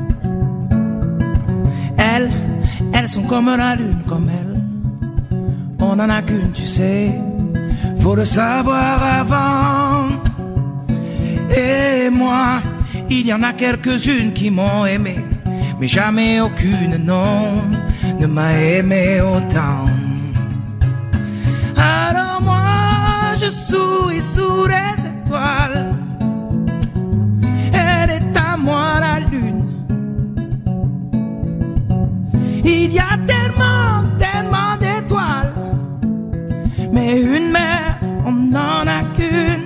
Elles sont comme la lune, comme elle. On n'en a qu'une, tu sais, faut le savoir avant. Et moi, il y en a quelques-unes qui m'ont aimé, mais jamais aucune, non, ne m'a aimé autant. Alors moi, je souris sous les étoiles. Elle est à moi la lune. Il y a tellement, tellement d'étoiles, mais une mère, on n'en a qu'une.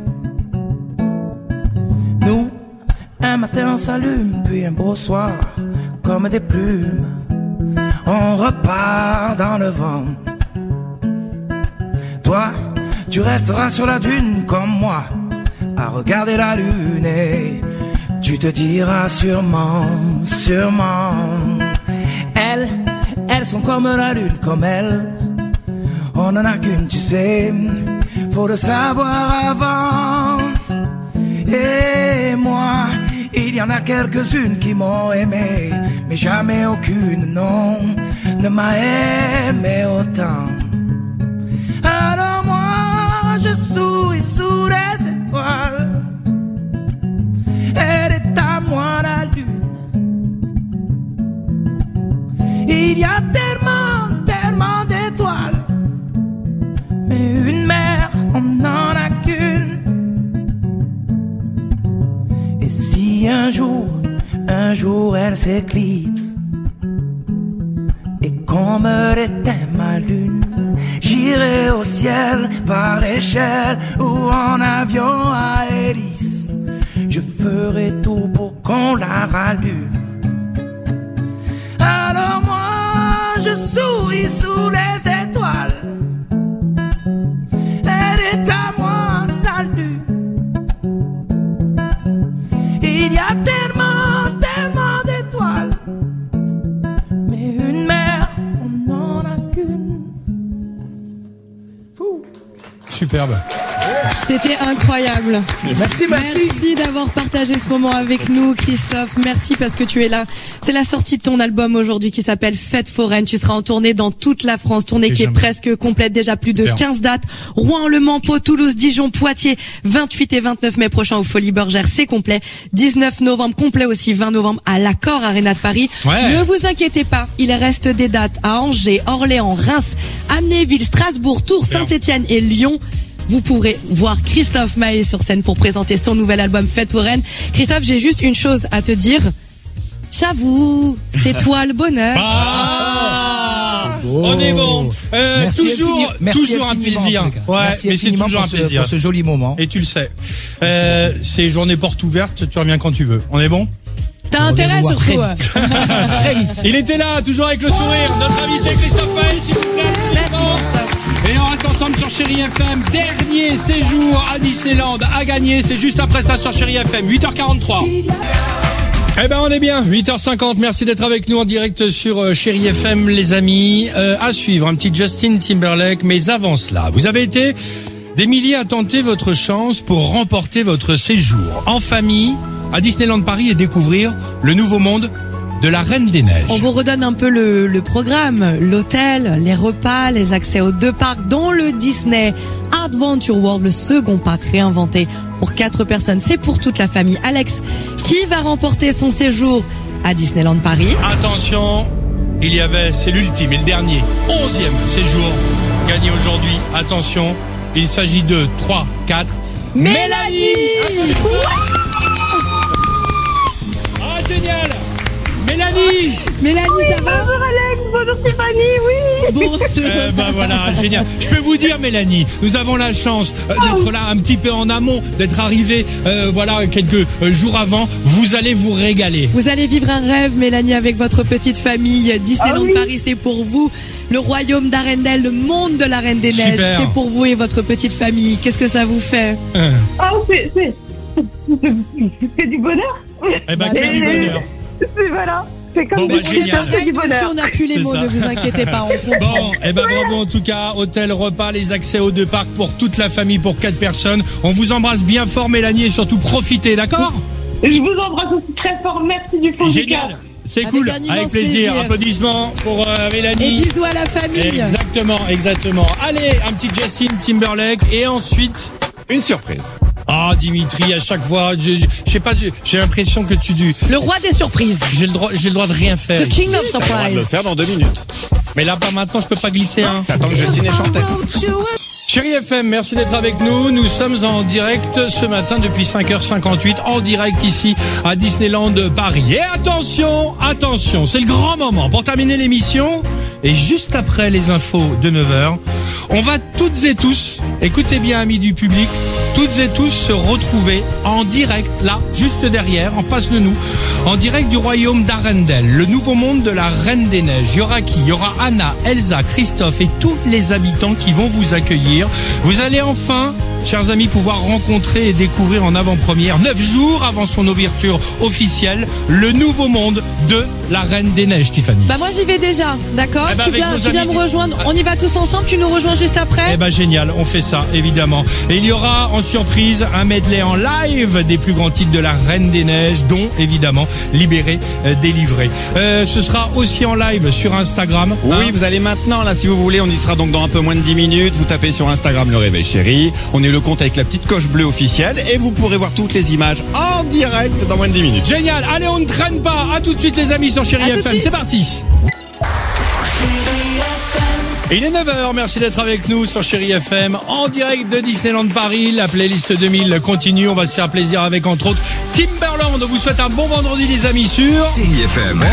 Nous, un matin on s'allume, puis un beau soir, comme des plumes, on repart dans le vent. Toi, tu resteras sur la dune comme moi, à regarder la lune, et tu te diras sûrement, sûrement. Elles sont comme la lune, comme elle. On n'en a qu'une, tu sais, faut le savoir avant. Et moi, il y en a quelques-unes qui m'ont aimé, mais jamais aucune, non, ne m'a aimé autant. Alors moi, je souris sous les étoiles. Elle est à moi la lune. Il y a tellement, tellement d'étoiles, mais une mère, on n'en a qu'une. Et si un jour elle s'éclipse, et qu'on me l'éteint ma lune, j'irai au ciel par échelle ou en avion à hélice. Je ferai tout pour qu'on la rallume. Alors moi, je souris sous les étoiles. Elle est à moi la lune. Il y a tellement, tellement d'étoiles, mais une mère, on n'en a qu'une. Superbe. C'était incroyable. Merci d'avoir partagé ce moment avec nous, Christophe. Merci parce que tu es là. C'est la sortie de ton album aujourd'hui qui s'appelle Fête foraine. Tu seras en tournée dans toute la France. Tournée qui est presque complète, déjà plus de 15 dates. Rouen, Le Mans, Pau, Toulouse, Dijon, Poitiers. 28 et 29 mai prochain au Folies Bergère, c'est complet. 19 novembre complet aussi, 20 novembre à l'Accor Arena de Paris. Ouais. Ne vous inquiétez pas, il reste des dates à Angers, Orléans, Reims, Amnéville, Strasbourg, Tours, Saint-Étienne et Lyon. Vous pourrez voir Christophe Maé sur scène pour présenter son nouvel album Fête foraine. Christophe, j'ai juste une chose à te dire. J'avoue, c'est toi le bonheur. On est bon. Toujours un plaisir. Ouais, mais c'est toujours un plaisir. Pour ce joli moment. Et tu le sais. C'est journée porte ouverte, tu reviens quand tu veux. On est bon? T'as intérêt surtout. Très vite. Il était là, toujours avec le sourire. Notre invité Christophe Maé, s'il vous plaît. Et on reste ensemble sur Chérie FM. Dernier séjour à Disneyland à gagner. C'est juste après ça sur Chérie FM. 8h43. Eh ben on est bien, 8h50, merci d'être avec nous en direct sur Chérie FM les amis. À suivre, un petit Justin Timberlake, mais avant cela, vous avez été des milliers à tenter votre chance pour remporter votre séjour en famille à Disneyland Paris et découvrir le nouveau monde de la Reine des Neiges. On vous redonne un peu le programme, l'hôtel, les repas, les accès aux 2 parcs, dont le Disney Adventure World, le second parc réinventé pour 4 personnes. C'est pour toute la famille. Alex, qui va remporter son séjour à Disneyland Paris? Attention, c'est l'ultime et le dernier, 11e séjour gagner aujourd'hui. Attention, il s'agit de 3, 4. Mélanie. Ah, génial. Mélanie, ça va? Bonjour Alex, bonjour Tiffany, oui. Bonjour. Voilà, génial. Je peux vous dire, Mélanie, nous avons la chance d'être là un petit peu en amont, d'être arrivés, quelques jours avant. Vous allez vous régaler. Vous allez vivre un rêve, Mélanie, avec votre petite famille. Disneyland Paris, c'est pour vous. Le royaume d'Arendelle, le monde de la Reine des Neiges, c'est pour vous et votre petite famille. Qu'est-ce que ça vous fait? C'est du bonheur. Eh ben, que du bonheur. Voilà. C'est comme génial. On n'a plus les mots, ne vous inquiétez pas. Bravo en tout cas. Hôtel, repas, les accès aux 2 parcs pour toute la famille, pour 4 personnes. On vous embrasse bien fort, Mélanie, et surtout profitez, d'accord? Je vous embrasse aussi très fort. Merci du fond du cœur. C'est cool, avec plaisir. Applaudissements pour Mélanie. Et bisous à la famille. Exactement. Allez, un petit Justin Timberlake et ensuite une surprise. Ah, Dimitri, à chaque fois, je sais pas, j'ai l'impression que le roi des surprises. J'ai le droit de rien faire. The King of Surprise. On va le faire dans 2 minutes. Mais là, pas maintenant, je peux pas glisser, hein. T'attends que Justine ait chanté. Chérie FM, merci d'être avec nous. Nous sommes en direct ce matin depuis 5h58, en direct ici à Disneyland Paris. Et attention, c'est le grand moment pour terminer l'émission. Et juste après les infos de 9h, on va toutes et tous, écoutez bien amis du public, toutes et tous se retrouver en direct, là, juste derrière, en face de nous, en direct du royaume d'Arendelle, le nouveau monde de la Reine des Neiges. Il y aura qui? Il y aura Anna, Elsa, Christophe et tous les habitants qui vont vous accueillir. Vous allez enfin, chers amis, pouvoir rencontrer et découvrir en avant-première, 9 jours avant son ouverture officielle, le nouveau monde de la Reine des Neiges, Tiffany. Moi j'y vais déjà, d'accord? Tu viens me rejoindre. On y va tous ensemble, tu nous rejoins juste après? Génial, on fait ça, évidemment. Et il y aura en surprise un medley en live des plus grands titres de la Reine des Neiges, dont évidemment Libéré, délivré. Ce sera aussi en live sur Instagram. Oui, vous allez maintenant, là, si vous voulez, on y sera donc dans un peu moins de 10 minutes. Vous tapez sur Instagram Le Réveil Chéri. On est le compte avec la petite coche bleue officielle et vous pourrez voir toutes les images en direct dans moins de 10 minutes. Génial, allez, on ne traîne pas. À tout de suite les amis sur Chéri FM, c'est parti. Il est 9h, merci d'être avec nous sur Chéri FM, en direct de Disneyland Paris. La playlist 2000 continue, on va se faire plaisir avec entre autres Timberland. On vous souhaite un bon vendredi les amis sur Chéri FM.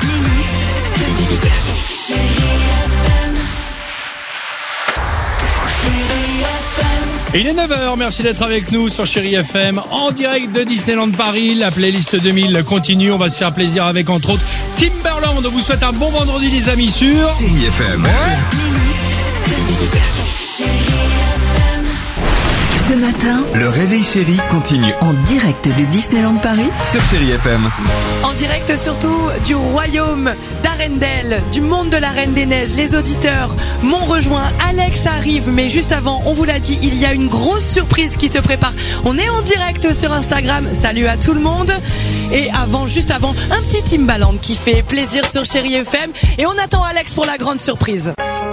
Il est 9h, merci d'être avec nous sur Chéri FM, en direct de Disneyland Paris. La playlist 2000 continue, on va se faire plaisir avec entre autres Timberland. On vous souhaite un bon vendredi les amis sur Chéri FM. Ce matin, Le Réveil Chéri continue en direct de Disneyland Paris sur Chéri FM. En direct surtout du royaume d'Arendelle, du monde de la Reine des Neiges. Les auditeurs m'ont rejoint. Alex arrive, mais juste avant, on vous l'a dit, il y a une grosse surprise qui se prépare. On est en direct sur Instagram. Salut à tout le monde. Et juste avant, un petit Timbaland qui fait plaisir sur Chéri FM. Et on attend Alex pour la grande surprise.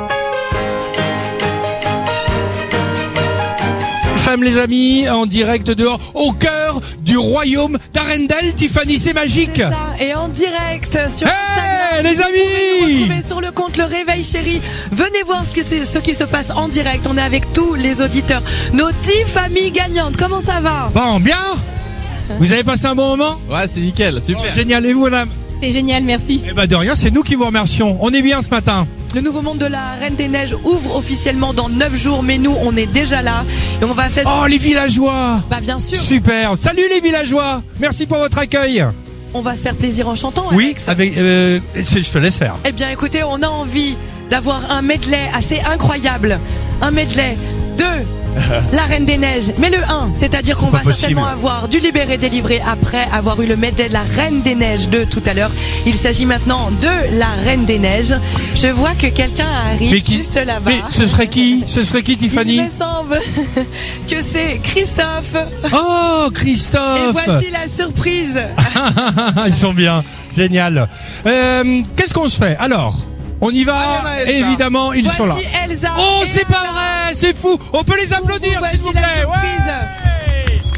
FM les amis, en direct dehors, au cœur du royaume d'Arendelle. Tiffany, c'est magique. C'est ça, et en direct sur Instagram. Les amis, vous pouvez nous retrouver sur le compte Le Réveil Chéri. Venez voir ce qui se passe en direct. On est avec tous les auditeurs, nos 10 familles gagnantes. Comment ça va? Bon, bien. Vous avez passé un bon moment? Ouais, c'est nickel, super. Oh, génial, et vous madame? C'est génial, merci. De rien, c'est nous qui vous remercions. On est bien ce matin. Le nouveau monde de la Reine des Neiges ouvre officiellement dans 9 jours, mais nous, on est déjà là. Et on va faire... Oh, les villageois! Bien sûr. Super. Salut les villageois. Merci pour votre accueil. On va se faire plaisir en chantant, oui, Alex. Je te laisse faire. Eh bien, écoutez, on a envie d'avoir un medley assez incroyable. Un medley de la Reine des Neiges, mais le 1, c'est-à-dire qu'on va certainement avoir du Libéré délivré après avoir eu le medley de la Reine des Neiges de tout à l'heure. Il s'agit maintenant de la Reine des Neiges. Je vois que quelqu'un arrive juste là-bas. Mais ce serait qui? Tiffany? Il me semble que c'est Christophe. Oh, Christophe! Et voici la surprise. Ils sont bien, génial. Qu'est-ce qu'on se fait? Alors, on y va, évidemment, ils sont là. Voici Elsa. Oh, c'est pas vrai, c'est fou. On peut les applaudir, s'il vous plaît. Ouais.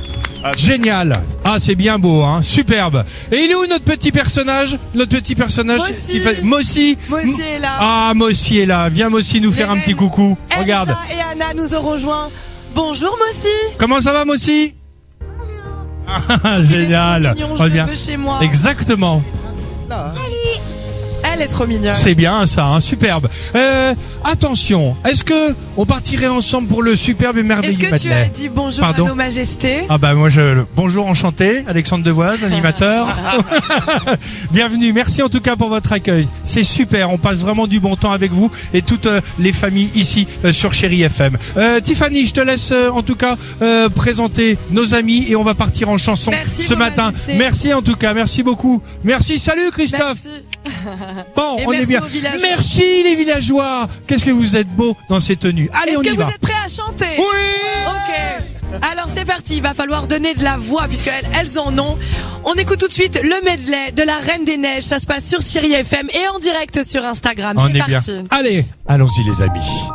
Génial. Ah, c'est bien beau, hein. Superbe. Et il est où notre petit personnage? Mossy. Mossy est là. Ah, Mossy est là. Viens, Mossy, nous faire un petit coucou. Regarde. Elsa et Anna nous ont rejoints. Bonjour, Mossy. Comment ça va, Mossy? Ah, génial. Mignon, je le veux chez moi. Exactement. Salut. Elle est trop mignonne. C'est bien ça, hein, superbe. Attention, est-ce que on partirait ensemble pour le superbe et merveilleux medley? Est-ce que tu as dit bonjour à nos majestés? Ah bah moi bonjour, enchanté, Alexandre Devoise, animateur. Bienvenue, merci en tout cas pour votre accueil. C'est super, on passe vraiment du bon temps avec vous et toutes les familles ici sur Chérie FM. Tiffany, je te laisse en tout cas présenter nos amis et on va partir en chanson ce matin. Majestés. Merci en tout cas, merci beaucoup. Merci, salut Christophe. Merci. Bon, et on est bien. Merci les villageois. Qu'est-ce que vous êtes beaux dans ces tenues. Allez, on y va. Est-ce que vous êtes prêts à chanter? Oui. Ok. Alors c'est parti. Il va falloir donner de la voix puisque elles en ont. On écoute tout de suite le medley de la Reine des Neiges. Ça se passe sur Chérie FM et en direct sur Instagram. C'est parti. Bien. Allez, allons-y les amis.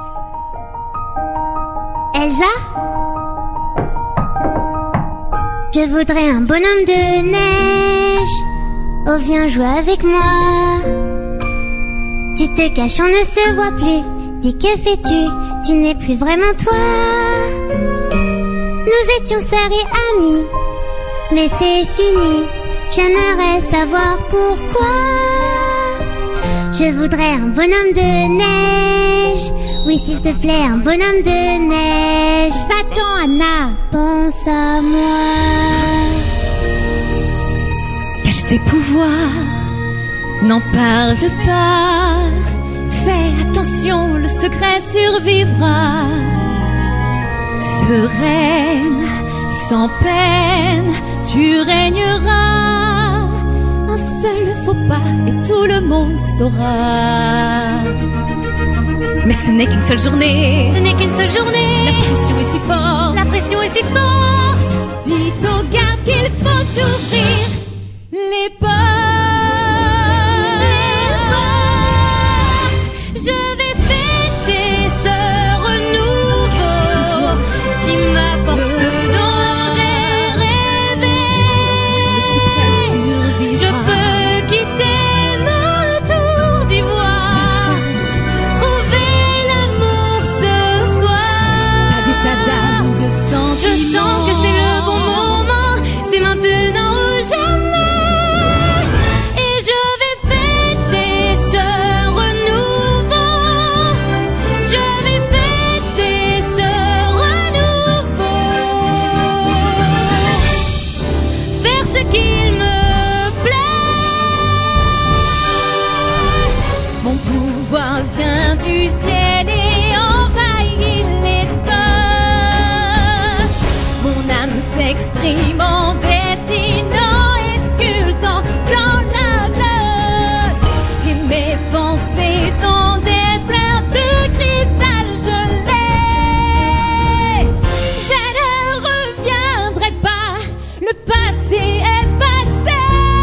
Elsa? Je voudrais un bonhomme de neige. Oh, viens jouer avec moi. Tu te caches, on ne se voit plus. Dis, que fais-tu? Tu n'es plus vraiment toi. Nous étions sœurs et amis, mais c'est fini. J'aimerais savoir pourquoi. Je voudrais un bonhomme de neige. Oui, s'il te plaît, un bonhomme de neige. Va-t'en, Anna. Pense à moi. Cache tes pouvoirs, n'en parle pas. Fais attention, le secret survivra. Sereine, sans peine, tu régneras. Un seul faux pas et tout le monde saura. Mais ce n'est qu'une seule journée. Ce n'est qu'une seule journée. La pression est si forte. La pression est si forte. Dites aux gardes qu'il faut ouvrir les portes. Je vais fêter ce renouveau qui m'apporte ce dont j'ai rêvé. Je peux quitter ma tour d'ivoire, trouver l'amour ce soir. Pas d'état d'âme, de sentiments. Je sens que c'est le bon moment. C'est maintenant ou jamais. Vient du ciel et envahit l'espace. Mon âme s'exprime en dessinant et sculptant dans la glace. Et mes pensées sont des fleurs de cristal gelé. Je ne reviendrai pas, le passé est passé.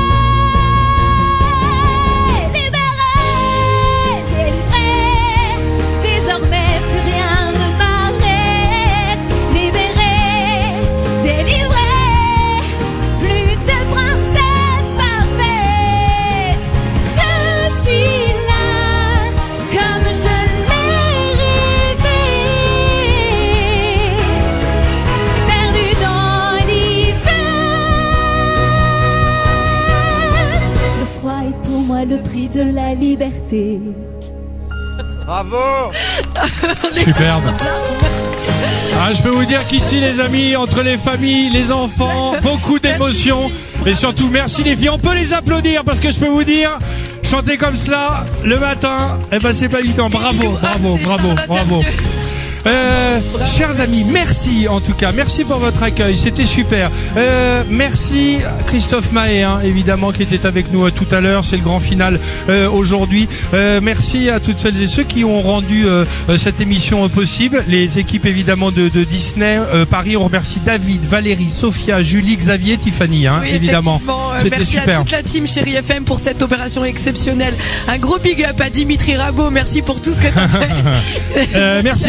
Le prix de la liberté. Bravo. Superbe. Ah, je peux vous dire qu'ici les amis, entre les familles, les enfants, beaucoup d'émotions. Et surtout merci les filles, on peut les applaudir parce que je peux vous dire, chanter comme cela le matin, eh ben c'est pas évident. Bravo, bravo, bravo, bravo. Chers amis, merci en tout cas, merci pour votre accueil, c'était super. Merci Christophe Mahé, hein, évidemment, qui était avec nous tout à l'heure, c'est le grand final aujourd'hui. Merci à toutes celles et ceux qui ont rendu cette émission possible, les équipes évidemment de Disney Paris. On remercie David, Valérie, Sophia, Julie, Xavier, Tiffany, hein, oui, évidemment. C'était merci super. À toute la team Chérie FM pour cette opération exceptionnelle. Un gros big up à Dimitri Rabot, merci pour tout ce que tu as fait. Merci à Stéphane.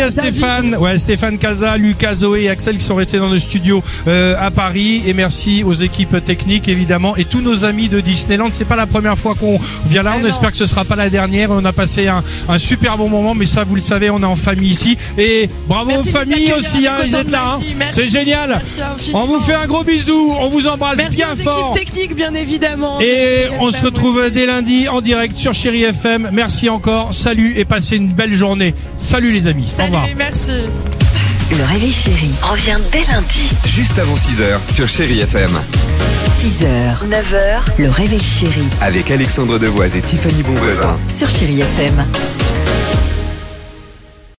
Stéphane Casa, Lucas, Zoé et Axel qui sont restés dans le studio à Paris. Et merci aux équipes techniques évidemment et tous nos amis de Disneyland. C'est pas la première fois qu'on vient là. On espère que ce sera pas la dernière. On a passé un super bon moment, mais ça vous le savez, on est en famille ici. Et bravo aux familles aussi, ils êtes là. C'est génial. On vous fait un gros bisou. On vous embrasse bien fort. L'équipe technique bien évidemment. Et on se retrouve dès lundi en direct sur Chérie FM. Merci encore. Salut et passez une belle journée. Salut les amis. Salut, au revoir. Merci. Le Réveil Chéri revient dès lundi. Juste avant 6h sur Chérie FM. 10h, 9h, le Réveil Chéri. Avec Alexandre Devoise et Tiffany Bonvoisin. Sur Chérie FM.